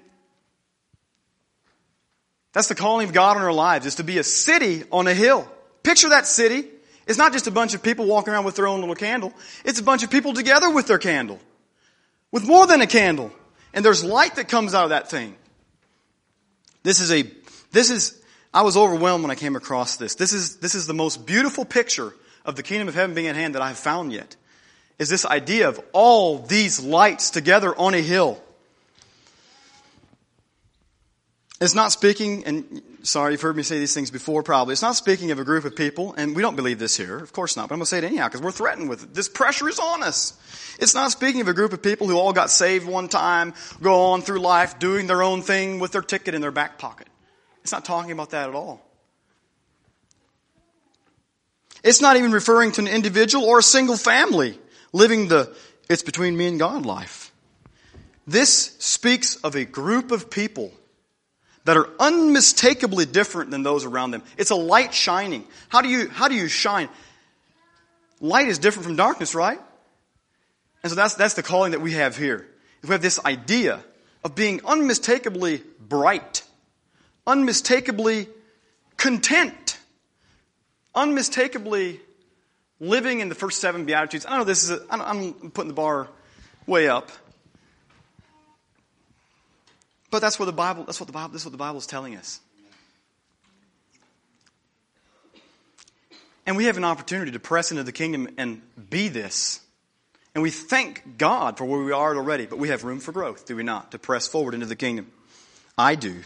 that's the calling of God in our lives, is to be a city on a hill. Picture that city. It's not just a bunch of people walking around with their own little candle. It's a bunch of people together with their candle. With more than a candle. And there's light that comes out of that thing. This is a, this is, I was overwhelmed when I came across this. This is, this is the most beautiful picture of the kingdom of heaven being at hand that I have found yet. Is this idea of all these lights together on a hill. It's not speaking, and sorry, you've heard me say these things before probably. It's not speaking of a group of people, and we don't believe this here. Of course not, but I'm going to say it anyhow because we're threatened with it. This pressure is on us. It's not speaking of a group of people who all got saved one time, go on through life doing their own thing with their ticket in their back pocket. It's not talking about that at all. It's not even referring to an individual or a single family living the it's between me and God life. This speaks of a group of people that are unmistakably different than those around them. It's a light shining. How do you, how do you shine? Light is different from darkness, right? And so that's, that's the calling that we have here. We have this idea of being unmistakably bright, unmistakably content, unmistakably living in the first seven Beatitudes. I know this is a, I'm putting the bar way up. But that's what the Bible, that's what the Bible, this is what the Bible is telling us. And we have an opportunity to press into the kingdom and be this. And we thank God for where we are already, but we have room for growth, do we not? To press forward into the kingdom. I do.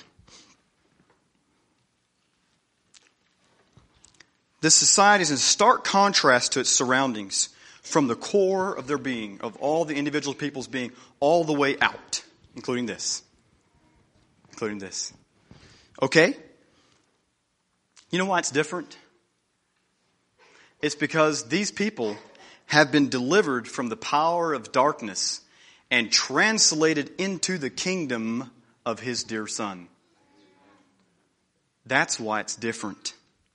This society is in stark contrast to its surroundings, from the core of their being, of all the individual people's being, all the way out, including this. Including this. Okay? You know why it's different? It's because these people have been delivered from the power of darkness and translated into the kingdom of His dear Son. That's why it's different.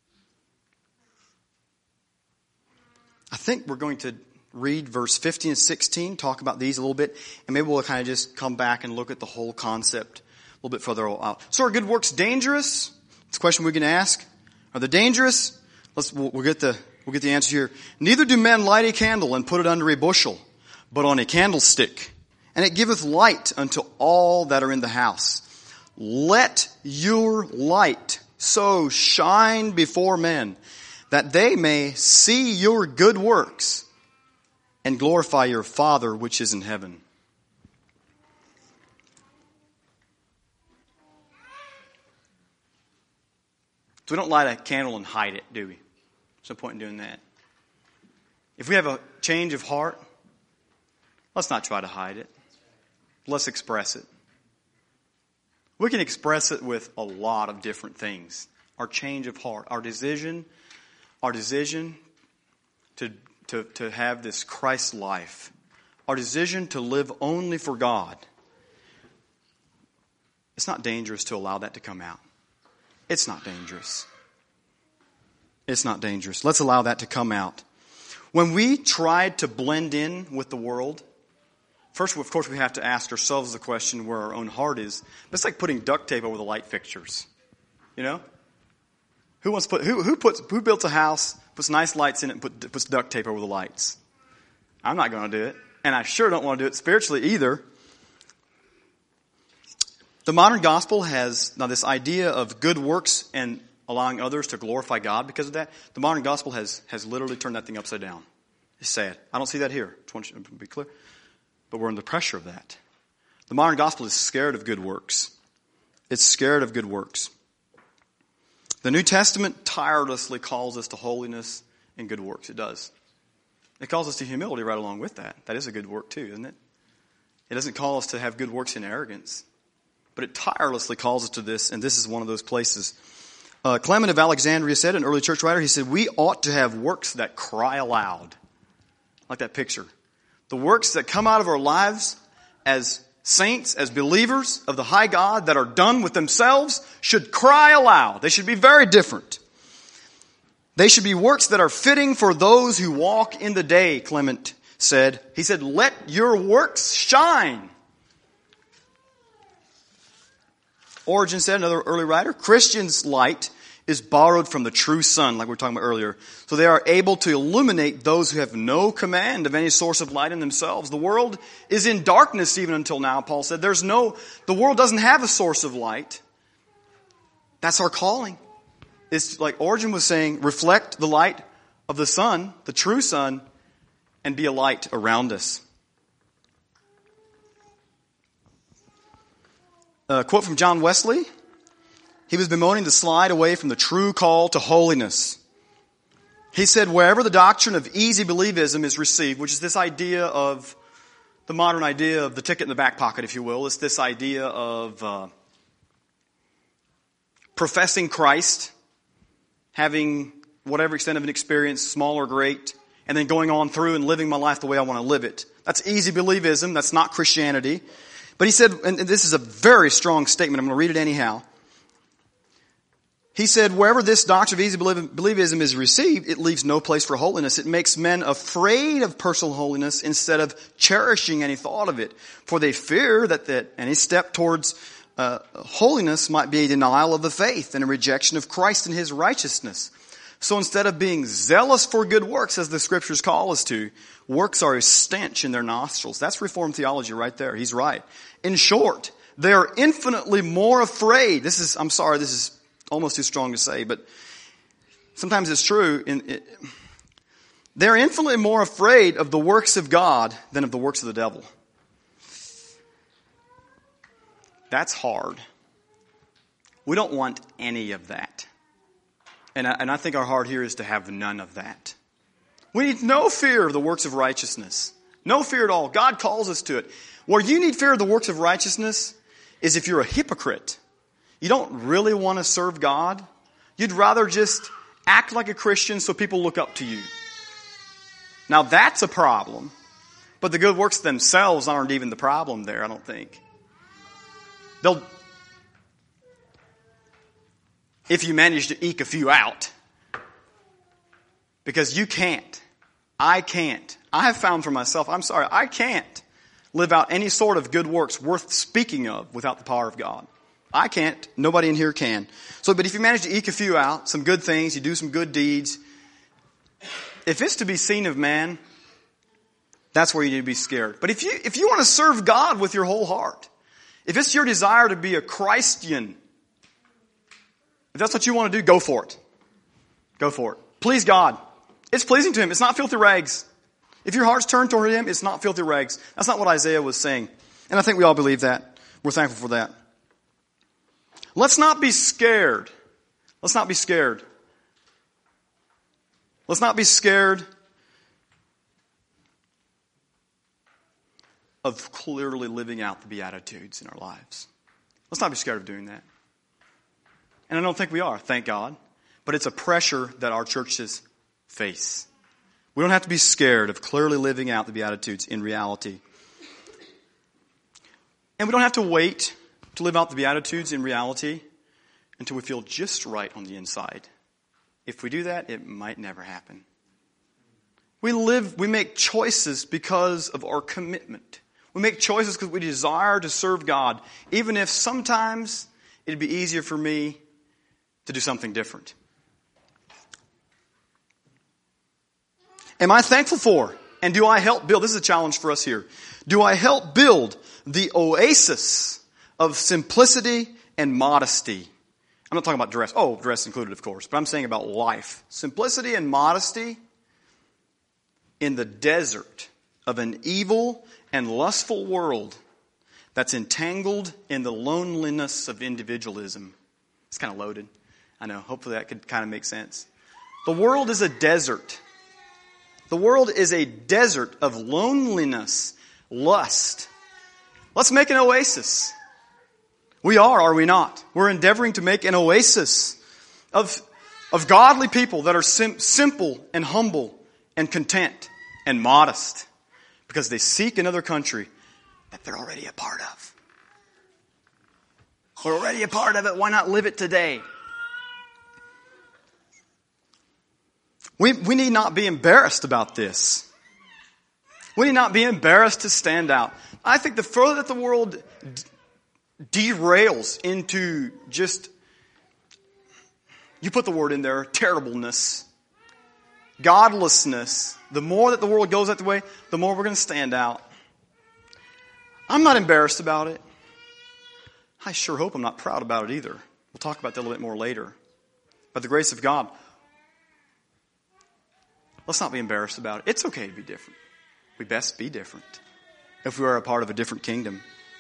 I think we're going to read verse fifteen and sixteen, talk about these a little bit, and maybe we'll kind of just come back and look at the whole concept a little bit further out. So are good works dangerous? It's a question we can ask. Are they dangerous? Let's, we'll, we'll get the, we'll get the answer here. Neither do men light a candle and put it under a bushel, but on a candlestick, and it giveth light unto all that are in the house. Let your light so shine before men, that they may see your good works and glorify your Father which is in heaven. So we don't light a candle and hide it, do we? There's no point in doing that. If we have a change of heart, let's not try to hide it. Let's express it. We can express it with a lot of different things. Our change of heart, our decision, our decision to, to, to have this Christ life, our decision to live only for God. It's not dangerous to allow that to come out. It's not dangerous. It's not dangerous. Let's allow that to come out. When we try to blend in with the world, first, of course, we have to ask ourselves the question where our own heart is. But it's like putting duct tape over the light fixtures. You know? Who wants to put, who, who puts, who builds a house, puts nice lights in it, and put, puts duct tape over the lights? I'm not going to do it. And I sure don't want to do it spiritually either. The modern gospel has now this idea of good works and allowing others to glorify God because of that. The modern gospel has, has literally turned that thing upside down. It's sad. I don't see that here. I want you to be clear. But we're under pressure of that. The modern gospel is scared of good works. It's scared of good works. The New Testament tirelessly calls us to holiness and good works. It does. It calls us to humility right along with that. That is a good work too, isn't it? It doesn't call us to have good works in arrogance. But it tirelessly calls us to this, and this is one of those places. Uh, Clement of Alexandria said, an early church writer, he said, we ought to have works that cry aloud. Like that picture. The works that come out of our lives as saints, as believers of the high God that are done with themselves should cry aloud. They should be very different. They should be works that are fitting for those who walk in the day, Clement said. He said, let your works shine. Origen said, another early writer, Christians' light is borrowed from the true sun, like we were talking about earlier. So they are able to illuminate those who have no command of any source of light in themselves. The world is in darkness even until now, Paul said. There's no, the world doesn't have a source of light. That's our calling. It's like Origen was saying, reflect the light of the sun, the true sun, and be a light around us. A quote from John Wesley. He was bemoaning the slide away from the true call to holiness. He said, wherever the doctrine of easy believism is received, which is this idea of, the modern idea of the ticket in the back pocket, if you will, it's this idea of uh, professing Christ, having whatever extent of an experience, small or great, and then going on through and living my life the way I want to live it. That's easy believism. That's not Christianity. But he said, and this is a very strong statement, I'm going to read it anyhow. He said, wherever this doctrine of easy believism is received, it leaves no place for holiness. It makes men afraid of personal holiness instead of cherishing any thought of it. For they fear that, that any step towards uh, holiness might be a denial of the faith and a rejection of Christ and his righteousness. So instead of being zealous for good works, as the scriptures call us to, works are a stench in their nostrils. That's Reformed theology right there. He's right. In short, they are infinitely more afraid. This is, I'm sorry, this is almost too strong to say, but sometimes it's true. In, it, they're infinitely more afraid of the works of God than of the works of the devil. That's hard. We don't want any of that. And I, and I think our heart here is to have none of that. We need no fear of the works of righteousness. No fear at all. God calls us to it. Where you need fear of the works of righteousness is if you're a hypocrite. You don't really want to serve God. You'd rather just act like a Christian so people look up to you. Now that's a problem. But the good works themselves aren't even the problem there, I don't think. They'll, if you manage to eke a few out. Because you can't. I can't. I have found for myself, I'm sorry, I can't live out any sort of good works worth speaking of without the power of God. I can't. Nobody in here can. So, but if you manage to eke a few out, some good things, you do some good deeds, if it's to be seen of man, that's where you need to be scared. But if you, if you want to serve God with your whole heart, if it's your desire to be a Christian, if that's what you want to do, go for it. Go for it. Please God. It's pleasing to Him. It's not filthy rags. If your heart's turned toward Him, it's not filthy rags. That's not what Isaiah was saying. And I think we all believe that. We're thankful for that. Let's not be scared. Let's not be scared. Let's not be scared of clearly living out the Beatitudes in our lives. Let's not be scared of doing that. And I don't think we are, thank God. But it's a pressure that our churches face. We don't have to be scared of clearly living out the Beatitudes in reality. And we don't have to wait to live out the Beatitudes in reality until we feel just right on the inside. If we do that, it might never happen. We live, we make choices because of our commitment. We make choices because we desire to serve God, even if sometimes it'd be easier for me to do something different. Am I thankful for, and do I help build, this is a challenge for us here, do I help build the oasis of simplicity and modesty? I'm not talking about dress. Oh, dress included, of course. But I'm saying about life. Simplicity and modesty in the desert of an evil and lustful world that's entangled in the loneliness of individualism. It's kind of loaded. I know. Hopefully that could kind of make sense. The world is a desert. The world is a desert of loneliness, lust. Let's make an oasis. We are, are we not? We're endeavoring to make an oasis of, of godly people that are sim- simple and humble and content and modest because they seek another country that they're already a part of. We're already a part of it. Why not live it today? We, we need not be embarrassed about this. We need not be embarrassed to stand out. I think the further that the world d- derails into just, you put the word in there, terribleness, godlessness, the more that the world goes that way, the more we're going to stand out. I'm not embarrassed about it. I sure hope I'm not proud about it either. We'll talk about that a little bit more later. By the grace of God, let's not be embarrassed about it. It's okay to be different. We best be different if we are a part of a different kingdom.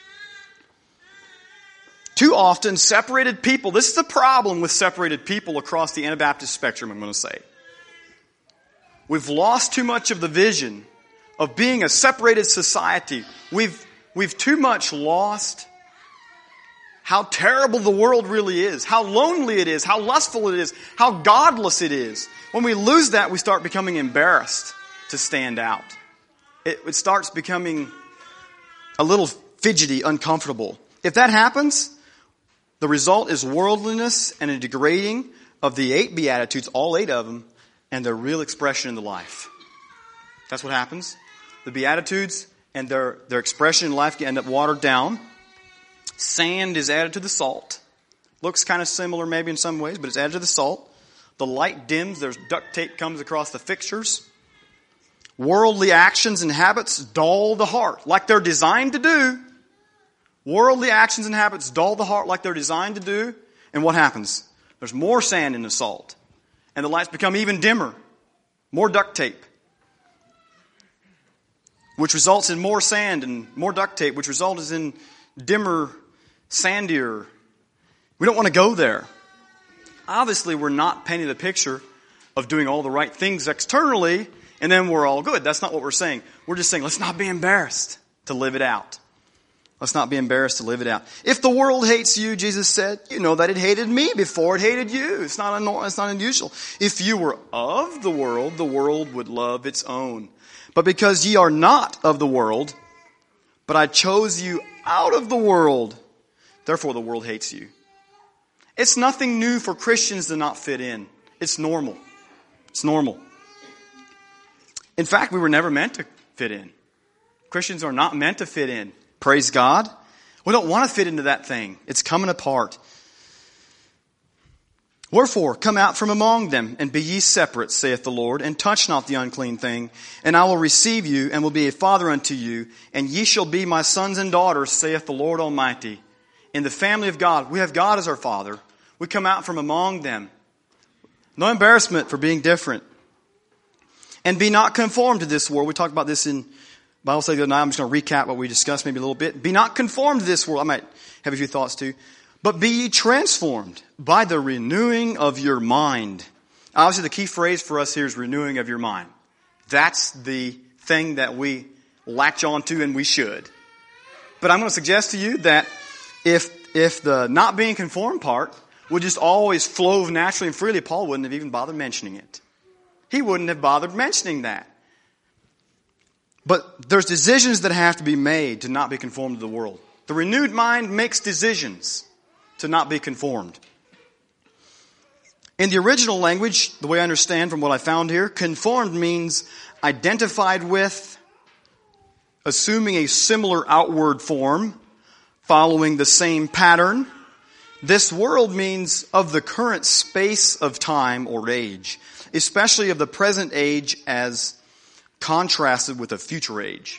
Too often, separated people, this is the problem with separated people across the Anabaptist spectrum, I'm going to say. We've lost too much of the vision of being a separated society. We've, we've too much lost how terrible the world really is, how lonely it is, how lustful it is, how godless it is. When we lose that, we start becoming embarrassed to stand out. It, it starts becoming a little fidgety, uncomfortable. If that happens, the result is worldliness and a degrading of the eight Beatitudes, all eight of them, and their real expression in the life. That's what happens. The Beatitudes and their, their expression in life end up watered down. Sand is added to the salt. Looks kind of similar maybe in some ways, but it's added to the salt. The light dims. There's duct tape comes across the fixtures. Worldly actions and habits dull the heart like they're designed to do. Worldly actions and habits dull the heart like they're designed to do. And what happens? There's more sand in the salt. And the lights become even dimmer. More duct tape. Which results in more sand and more duct tape, which results in dimmer, sandier. We don't want to go there. Obviously, we're not painting the picture of doing all the right things externally, and then we're all good. That's not what we're saying. We're just saying, let's not be embarrassed to live it out. Let's not be embarrassed to live it out. If the world hates you, Jesus said, you know that it hated me before it hated you. It's not, un- it's not unusual. If you were of the world, the world would love its own. But because ye are not of the world, but I chose you out of the world, therefore the world hates you. It's nothing new for Christians to not fit in. It's normal. It's normal. In fact, we were never meant to fit in. Christians are not meant to fit in. Praise God. We don't want to fit into that thing. It's coming apart. Wherefore, come out from among them, and be ye separate, saith the Lord, and touch not the unclean thing, and I will receive you, and will be a father unto you, and ye shall be my sons and daughters, saith the Lord Almighty. In the family of God, we have God as our Father. We come out from among them. No embarrassment for being different. And be not conformed to this world. We talked about this in Bible study the other night. I'm just going to recap what we discussed maybe a little bit. Be not conformed to this world. I might have a few thoughts too. But be ye transformed by the renewing of your mind. Obviously, the key phrase for us here is renewing of your mind. That's the thing that we latch on to, and we should. But I'm going to suggest to you that if if the not being conformed part would just always flow naturally and freely, Paul wouldn't have even bothered mentioning it. He wouldn't have bothered mentioning that. But there's decisions that have to be made to not be conformed to the world. The renewed mind makes decisions to not be conformed. In the original language, the way I understand from what I found here, conformed means identified with, assuming a similar outward form, following the same pattern. This world means of the current space of time or age, especially of the present age as contrasted with a future age.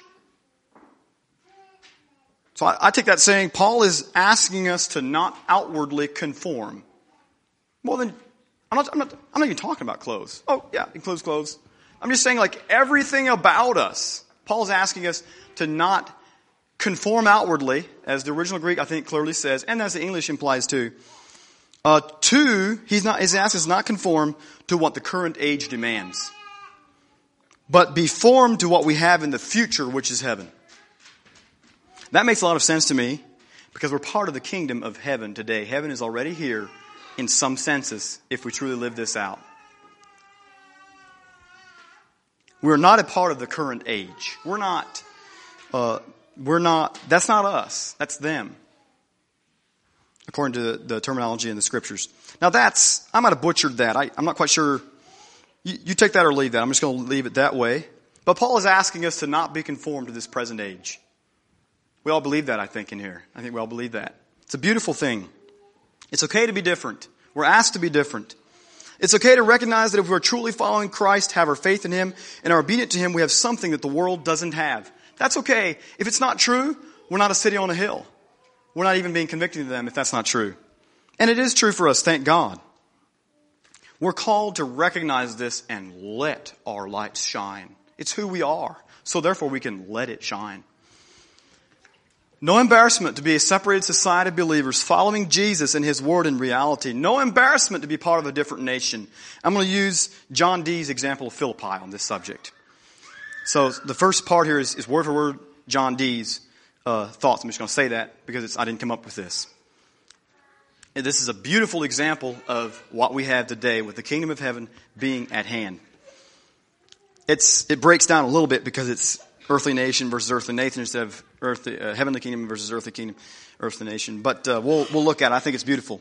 So I, I take that saying, Paul is asking us to not outwardly conform. Well then, I'm not, I'm not, I'm not even talking about clothes. Oh yeah, includes clothes. I'm just saying like everything about us, Paul's asking us to not conform outwardly, as the original Greek I think clearly says, and as the English implies too. Uh, two, he's not, he's asked us not conform to what the current age demands, but be formed to what we have in the future, which is heaven. That makes a lot of sense to me because we're part of the kingdom of heaven today. Heaven is already here in some senses if we truly live this out. We're not a part of the current age. We're not, uh, we're not, that's not us. That's them. According to the, the terminology in the scriptures. Now that's, I might have butchered that. I, I'm not quite sure. You, you take that or leave that. I'm just going to leave it that way. But Paul is asking us to not be conformed to this present age. We all believe that, I think, in here. I think we all believe that. It's a beautiful thing. It's okay to be different. We're asked to be different. It's okay to recognize that if we're truly following Christ, have our faith in Him, and are obedient to Him, we have something that the world doesn't have. That's okay. If it's not true, we're not a city on a hill. We're not even being convicted of them if that's not true. And it is true for us, thank God. We're called to recognize this and let our light shine. It's who we are. So therefore we can let it shine. No embarrassment to be a separated society of believers following Jesus and His Word in reality. No embarrassment to be part of a different nation. I'm going to use John Dee's example of Philippi on this subject. So the first part here is, is word for word John Dee's uh, thoughts. I'm just going to say that because it's, I didn't come up with this. And this is a beautiful example of what we have today with the kingdom of heaven being at hand. It's it breaks down a little bit because it's earthly nation versus earthly nation instead of earthly, uh, heavenly kingdom versus earthly kingdom, earthly nation. But uh, we'll we'll look at it. I think it's beautiful.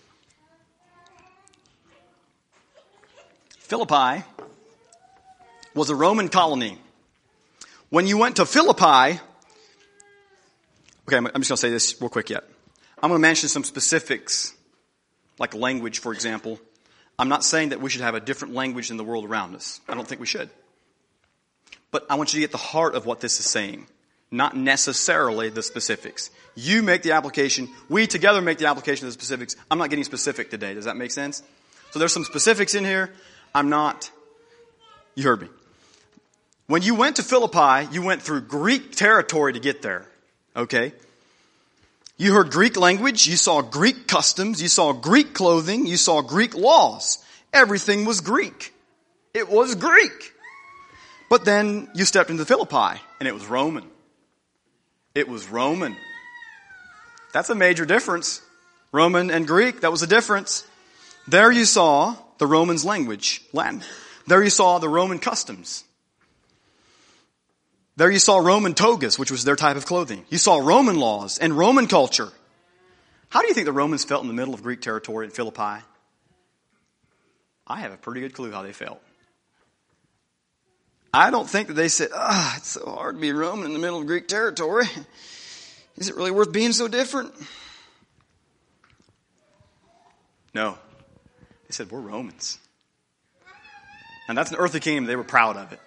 Philippi was a Roman colony. When you went to Philippi, okay, I'm just going to say this real quick yet. I'm going to mention some specifics, like language, for example. I'm not saying that we should have a different language in the world around us. I don't think we should. But I want you to get the heart of what this is saying, not necessarily the specifics. You make the application. We together make the application of the specifics. I'm not getting specific today. Does that make sense? So there's some specifics in here. I'm not. You heard me. When you went to Philippi, you went through Greek territory to get there. Okay? You heard Greek language. You saw Greek customs. You saw Greek clothing. You saw Greek laws. Everything was Greek. It was Greek. But then you stepped into Philippi, and it was Roman. It was Roman. That's a major difference. Roman and Greek, that was a difference. There you saw the Romans' language, Latin. There you saw the Roman customs. There you saw Roman togas, which was their type of clothing. You saw Roman laws and Roman culture. How do you think the Romans felt in the middle of Greek territory in Philippi? I have a pretty good clue how they felt. I don't think that they said, ah, oh, it's so hard to be Roman in the middle of Greek territory. Is it really worth being so different? No. They said, we're Romans. And that's an earthly kingdom. They were proud of it.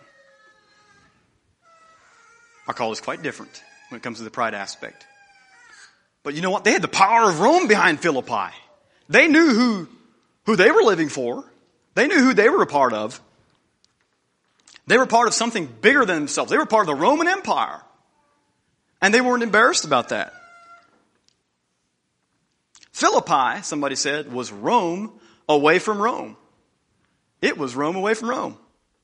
Our call is quite different when it comes to the pride aspect. But you know what? They had the power of Rome behind Philippi. They knew who, who they were living for. They knew who they were a part of. They were part of something bigger than themselves. They were part of the Roman Empire. And they weren't embarrassed about that. Philippi, somebody said, was Rome away from Rome. It was Rome away from Rome.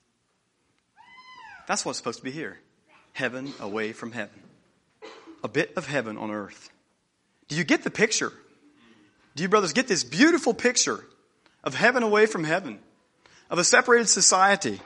That's what's supposed to be here. Heaven away from heaven. A bit of heaven on earth. Do you get the picture? Do you brothers get this beautiful picture of heaven away from heaven? Of a separated society?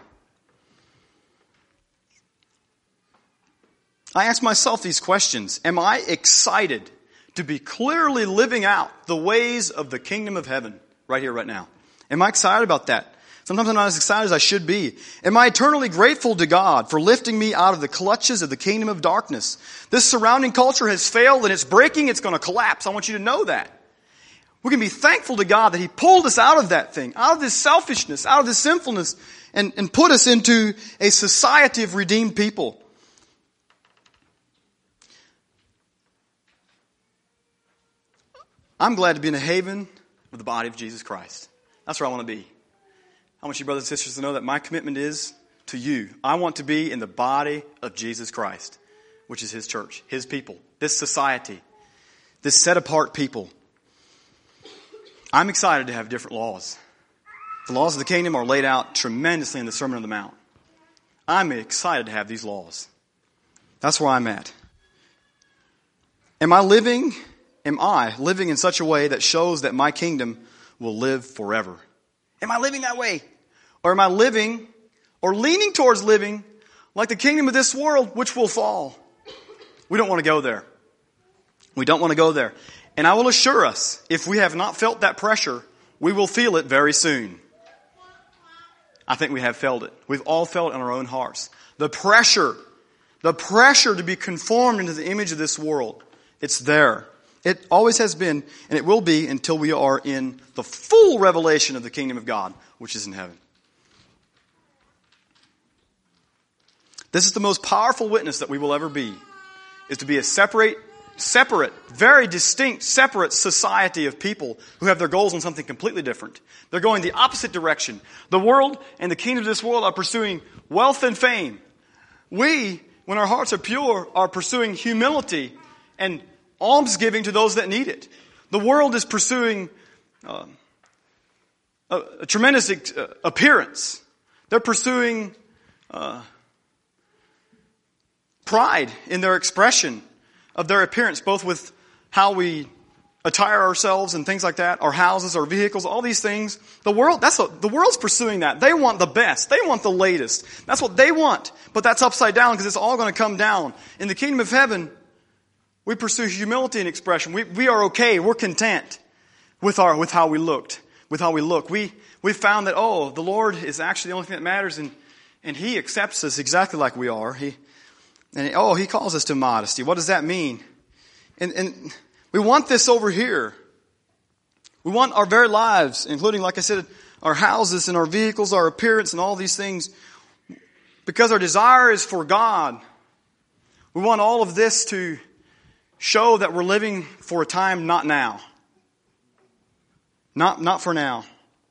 I ask myself these questions. Am I excited to be clearly living out the ways of the kingdom of heaven right here, right now? Am I excited about that? Sometimes I'm not as excited as I should be. Am I eternally grateful to God for lifting me out of the clutches of the kingdom of darkness? This surrounding culture has failed and it's breaking. It's going to collapse. I want you to know that. We can be thankful to God that He pulled us out of that thing, out of this selfishness, out of this sinfulness, and, and put us into a society of redeemed people. I'm glad to be in a haven of the body of Jesus Christ. That's where I want to be. I want you brothers and sisters to know that my commitment is to you. I want to be in the body of Jesus Christ. which is his church, his people, this society, this set-apart people. I'm excited to have different laws. The laws of the kingdom are laid out tremendously in the Sermon on the Mount. I'm excited to have these laws. That's where I'm at. Am I living, am I living in such a way that shows that my kingdom will live forever? Am I living that way? Or am I living, or leaning towards living, like the kingdom of this world, which will fall? We don't want to go there. We don't want to go there. And I will assure us, if we have not felt that pressure, we will feel it very soon. I think we have felt it. We've all felt it in our own hearts. The pressure, the pressure to be conformed into the image of this world. It's there. It always has been, and it will be until we are in the full revelation of the kingdom of God, which is in heaven. This is the most powerful witness that we will ever be, is to be a separate, separate, very distinct, separate society of people who have their goals on something completely different. They're going the opposite direction. The world and the kingdom of this world are pursuing wealth and fame. We, when our hearts are pure, are pursuing humility and almsgiving to those that need it. The world is pursuing uh, a, a tremendous uh, appearance. They're pursuing uh, pride in their expression of their appearance, both with how we attire ourselves and things like that, our houses, our vehicles, all these things. The world, that's what, the world's pursuing that. They want the best. They want the latest. That's what they want. But that's upside down because it's all going to come down. In the kingdom of heaven, we pursue humility and expression. We, we are okay. We're content with our, with how we looked, with how we look. We, we found that, oh, the Lord is actually the only thing that matters, and, and He accepts us exactly like we are. He, and oh, He calls us to modesty. What does that mean? And, and we want this over here. We want our very lives, including, like I said, our houses and our vehicles, our appearance and all these things, because our desire is for God. We want all of this to show that we're living for a time not now. Not, not for now.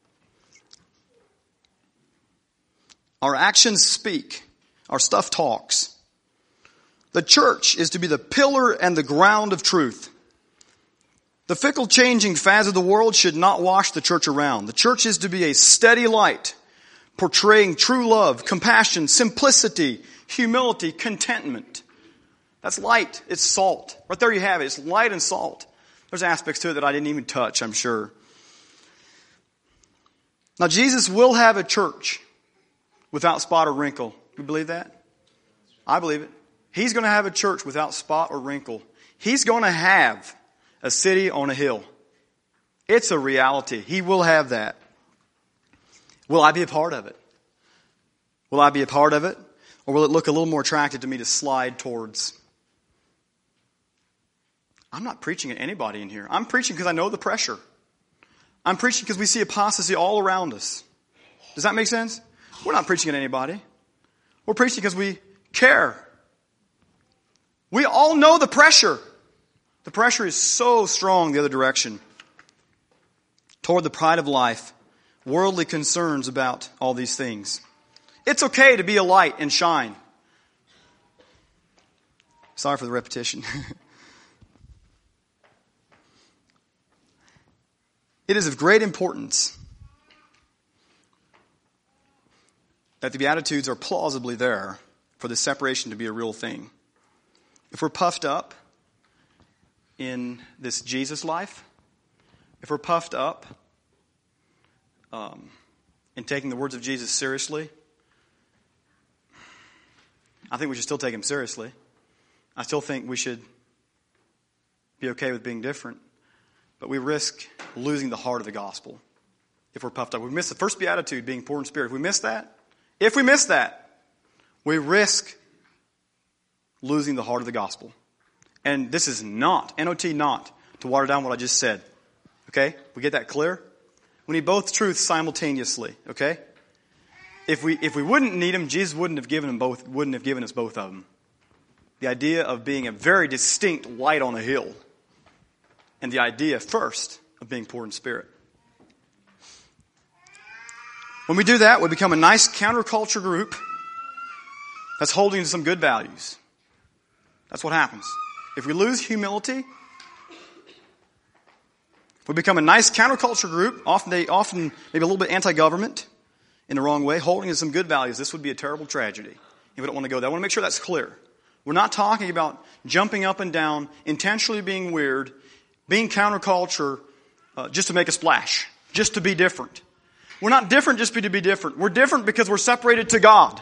Our actions speak. Our stuff talks. The church is to be the pillar and the ground of truth. The fickle changing fads of the world should not wash the church around. The church is to be a steady light, portraying true love, compassion, simplicity, humility, contentment. That's light. It's salt. Right there you have it. It's light and salt. There's aspects to it that I didn't even touch, I'm sure. Now, Jesus will have a church without spot or wrinkle. You believe that? I believe it. He's going to have a church without spot or wrinkle. He's going to have a city on a hill. It's a reality. He will have that. Will I be a part of it? Will I be a part of it? Or will it look a little more attractive to me to slide towards? I'm not preaching at anybody in here. I'm preaching because I know the pressure. I'm preaching because we see apostasy all around us. Does that make sense? We're not preaching at anybody. We're preaching because we care. We all know the pressure. The pressure is so strong the other direction. Toward the pride of life, worldly concerns about all these things. It's okay to be a light and shine. Sorry for the repetition. It is of great importance that the Beatitudes are plausibly there for the separation to be a real thing. If we're puffed up in this Jesus life, if we're puffed up um, in taking the words of Jesus seriously, I think we should still take Him seriously. I still think we should be okay with being different. But we risk losing the heart of the gospel if we're puffed up. We miss the first beatitude, being poor in spirit. If we miss that, if we miss that, we risk losing the heart of the gospel. And this is not, N O T not, to water down what I just said. Okay? We get that clear? We need both truths simultaneously. Okay? If we if we wouldn't need them, Jesus wouldn't have given them both. Wouldn't have given us both of them. The idea of being a very distinct light on a hill, and the idea first of being poor in spirit. When we do that, we become a nice counterculture group that's holding to some good values. That's what happens. If we lose humility, we become a nice counterculture group, often they often maybe a little bit anti-government in the wrong way, holding to some good values. This would be a terrible tragedy if we don't want to go there. I want to make sure that's clear. We're not talking about jumping up and down, intentionally being weird, being counterculture uh, just to make a splash, just to be different. We're not different just to be different. We're different because we're separated to God.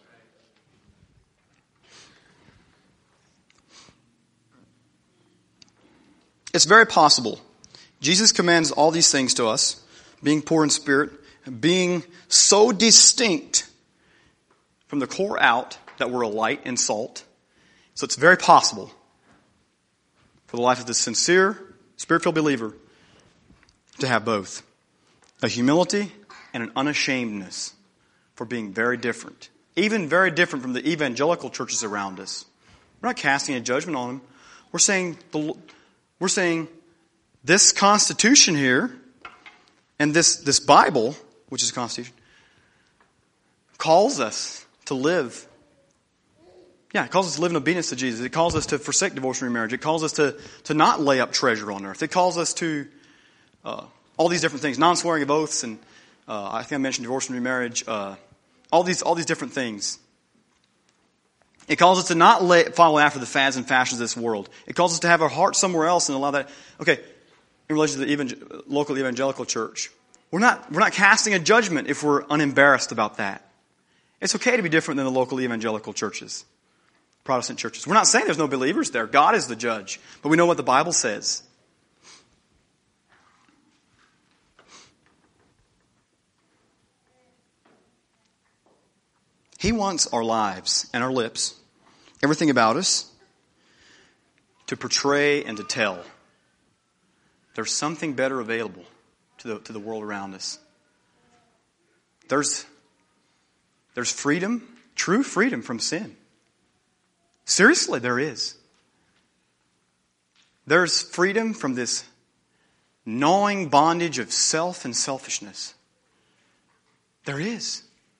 It's very possible. Jesus commands all these things to us, being poor in spirit, being so distinct from the core out that we're a light and salt. So it's very possible for the life of the sincere, spirit-filled believer to have both a humility and an unashamedness for being very different. Even very different from the evangelical churches around us. We're not casting a judgment on them. We're saying the We're saying this Constitution here and this, this Bible, which is a Constitution, calls us to live. Yeah, it calls us to live in obedience to Jesus. It calls us to forsake divorce and remarriage. It calls us to, to not lay up treasure on earth. It calls us to uh, all these different things, non-swearing of oaths, and uh, I think I mentioned divorce and remarriage, uh, all these all these different things. It calls us to not lay, follow after the fads and fashions of this world. It calls us to have our heart somewhere else and allow that. Okay, in relation to the evangel- local evangelical church, we're not we're not casting a judgment if we're unembarrassed about that. It's okay to be different than the local evangelical churches, Protestant churches. We're not saying there's no believers there. God is the judge, but we know what the Bible says. He wants our lives and our lips, everything about us, to portray and to tell. There's something better available to the, to the world around us. There's, there's freedom, true freedom from sin. Seriously, there is. There's freedom from this gnawing bondage of self and selfishness. There is.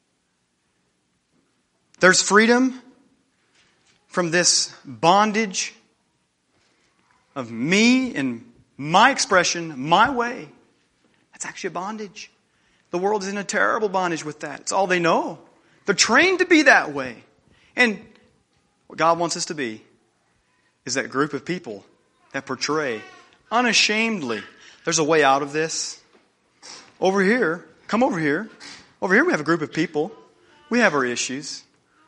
There's freedom from this bondage of me and my expression, my way. That's actually a bondage. The world is in a terrible bondage with that. It's all they know. They're trained to be that way. And what God wants us to be is that group of people that portray unashamedly. There's a way out of this. Over here, come over here. Over here we have a group of people. We have our issues.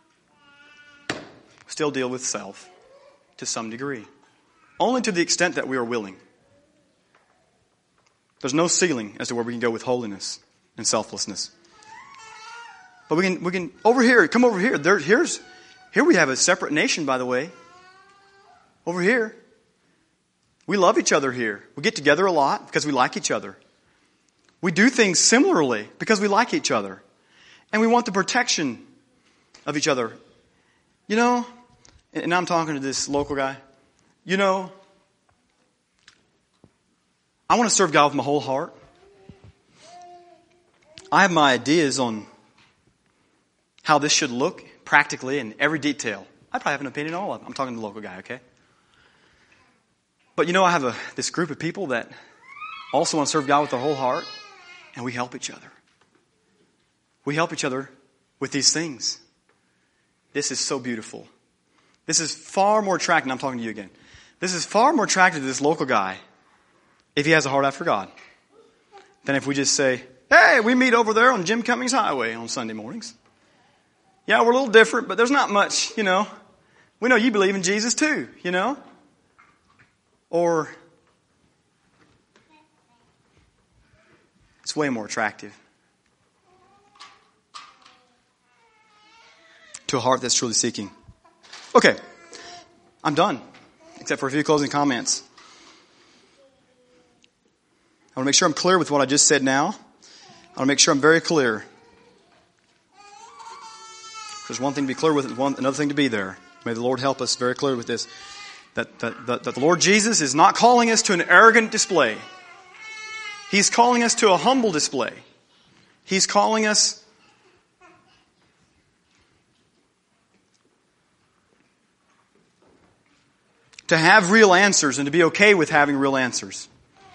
Still deal with self to some degree. Only to the extent that we are willing. There's no ceiling as to where we can go with holiness and selflessness. But we can, we can, over here, come over here. There, here's, here we have a separate nation, by the way. Over here. We love each other here. We get together a lot because we like each other. We do things similarly because we like each other. And we want the protection of each other. You know, and I'm talking to this local guy. You know, I want to serve God with my whole heart. I have my ideas on how this should look practically in every detail. I probably have an opinion on all of them. I'm talking to the local guy, okay? But you know, I have a, this group of people that also want to serve God with their whole heart, and we help each other. We help each other with these things. This is so beautiful. This is far more attractive. I'm talking to you again. This is far more attractive to this local guy if he has a heart after God than if we just say, hey, we meet over there on Jim Cummings Highway on Sunday mornings. Yeah, we're a little different, but there's not much, you know. We know you believe in Jesus too, you know. Or it's way more attractive to a heart that's truly seeking. Okay, I'm done, except for a few closing comments. I want to make sure I'm clear with what I just said now. I want to make sure I'm very clear. There's one thing to be clear with, one, another thing to be there. May the Lord help us very clear with this. That, that, that, that the Lord Jesus is not calling us to an arrogant display. He's calling us to a humble display. He's calling us to have real answers and to be okay with having real answers.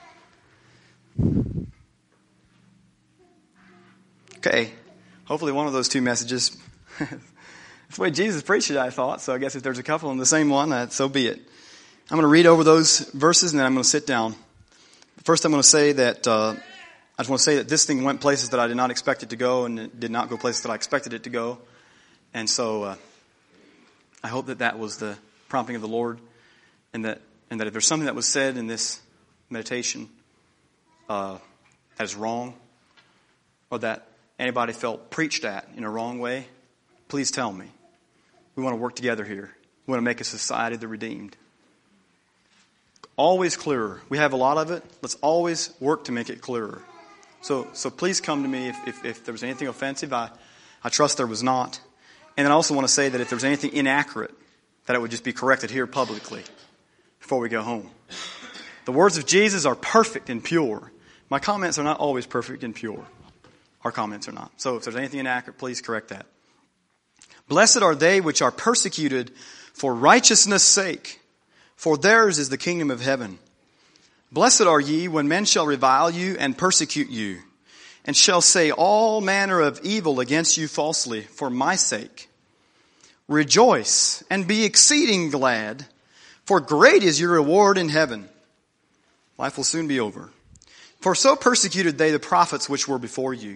Okay, hopefully one of those two messages. That's the way Jesus preached it, I thought. So I guess if there's a couple in the same one, uh, so be it. I'm going to read over those verses and then I'm going to sit down. First, I'm going to say that uh, I just want to say that this thing went places that I did not expect it to go, and it did not go places that I expected it to go. And so uh, I hope that that was the prompting of the Lord, and that and that if there's something that was said in this meditation uh, that is wrong, or that anybody felt preached at in a wrong way, please tell me. We want to work together here. We want to make a society of the redeemed. Always clearer. We have a lot of it. Let's always work to make it clearer. So so please come to me if, if, if there was anything offensive. I, I trust there was not. And then I also want to say that if there's anything inaccurate, that it would just be corrected here publicly before we go home. The words of Jesus are perfect and pure. My comments are not always perfect and pure. Our comments are not. So if there's anything inaccurate, please correct that. Blessed are they which are persecuted for righteousness' sake, for theirs is the kingdom of heaven. Blessed are ye when men shall revile you and persecute you, and shall say all manner of evil against you falsely for my sake. Rejoice and be exceeding glad, for great is your reward in heaven. Life will soon be over. For so persecuted they the prophets which were before you.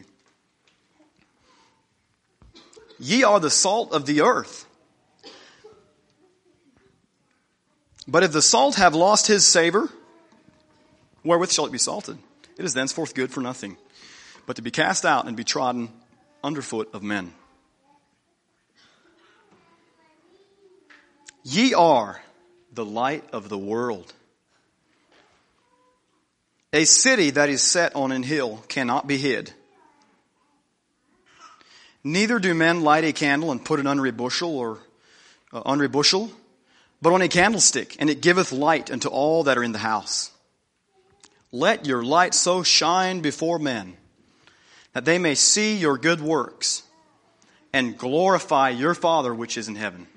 Ye are the salt of the earth. But if the salt have lost his savor, wherewith shall it be salted? It is thenceforth good for nothing, but to be cast out and be trodden underfoot of men. Ye are the light of the world. A city that is set on an hill cannot be hid. Neither do men light a candle and put it under a bushel or uh, under a bushel, but on a candlestick, and it giveth light unto all that are in the house. Let your light so shine before men, that they may see your good works and glorify your Father which is in heaven.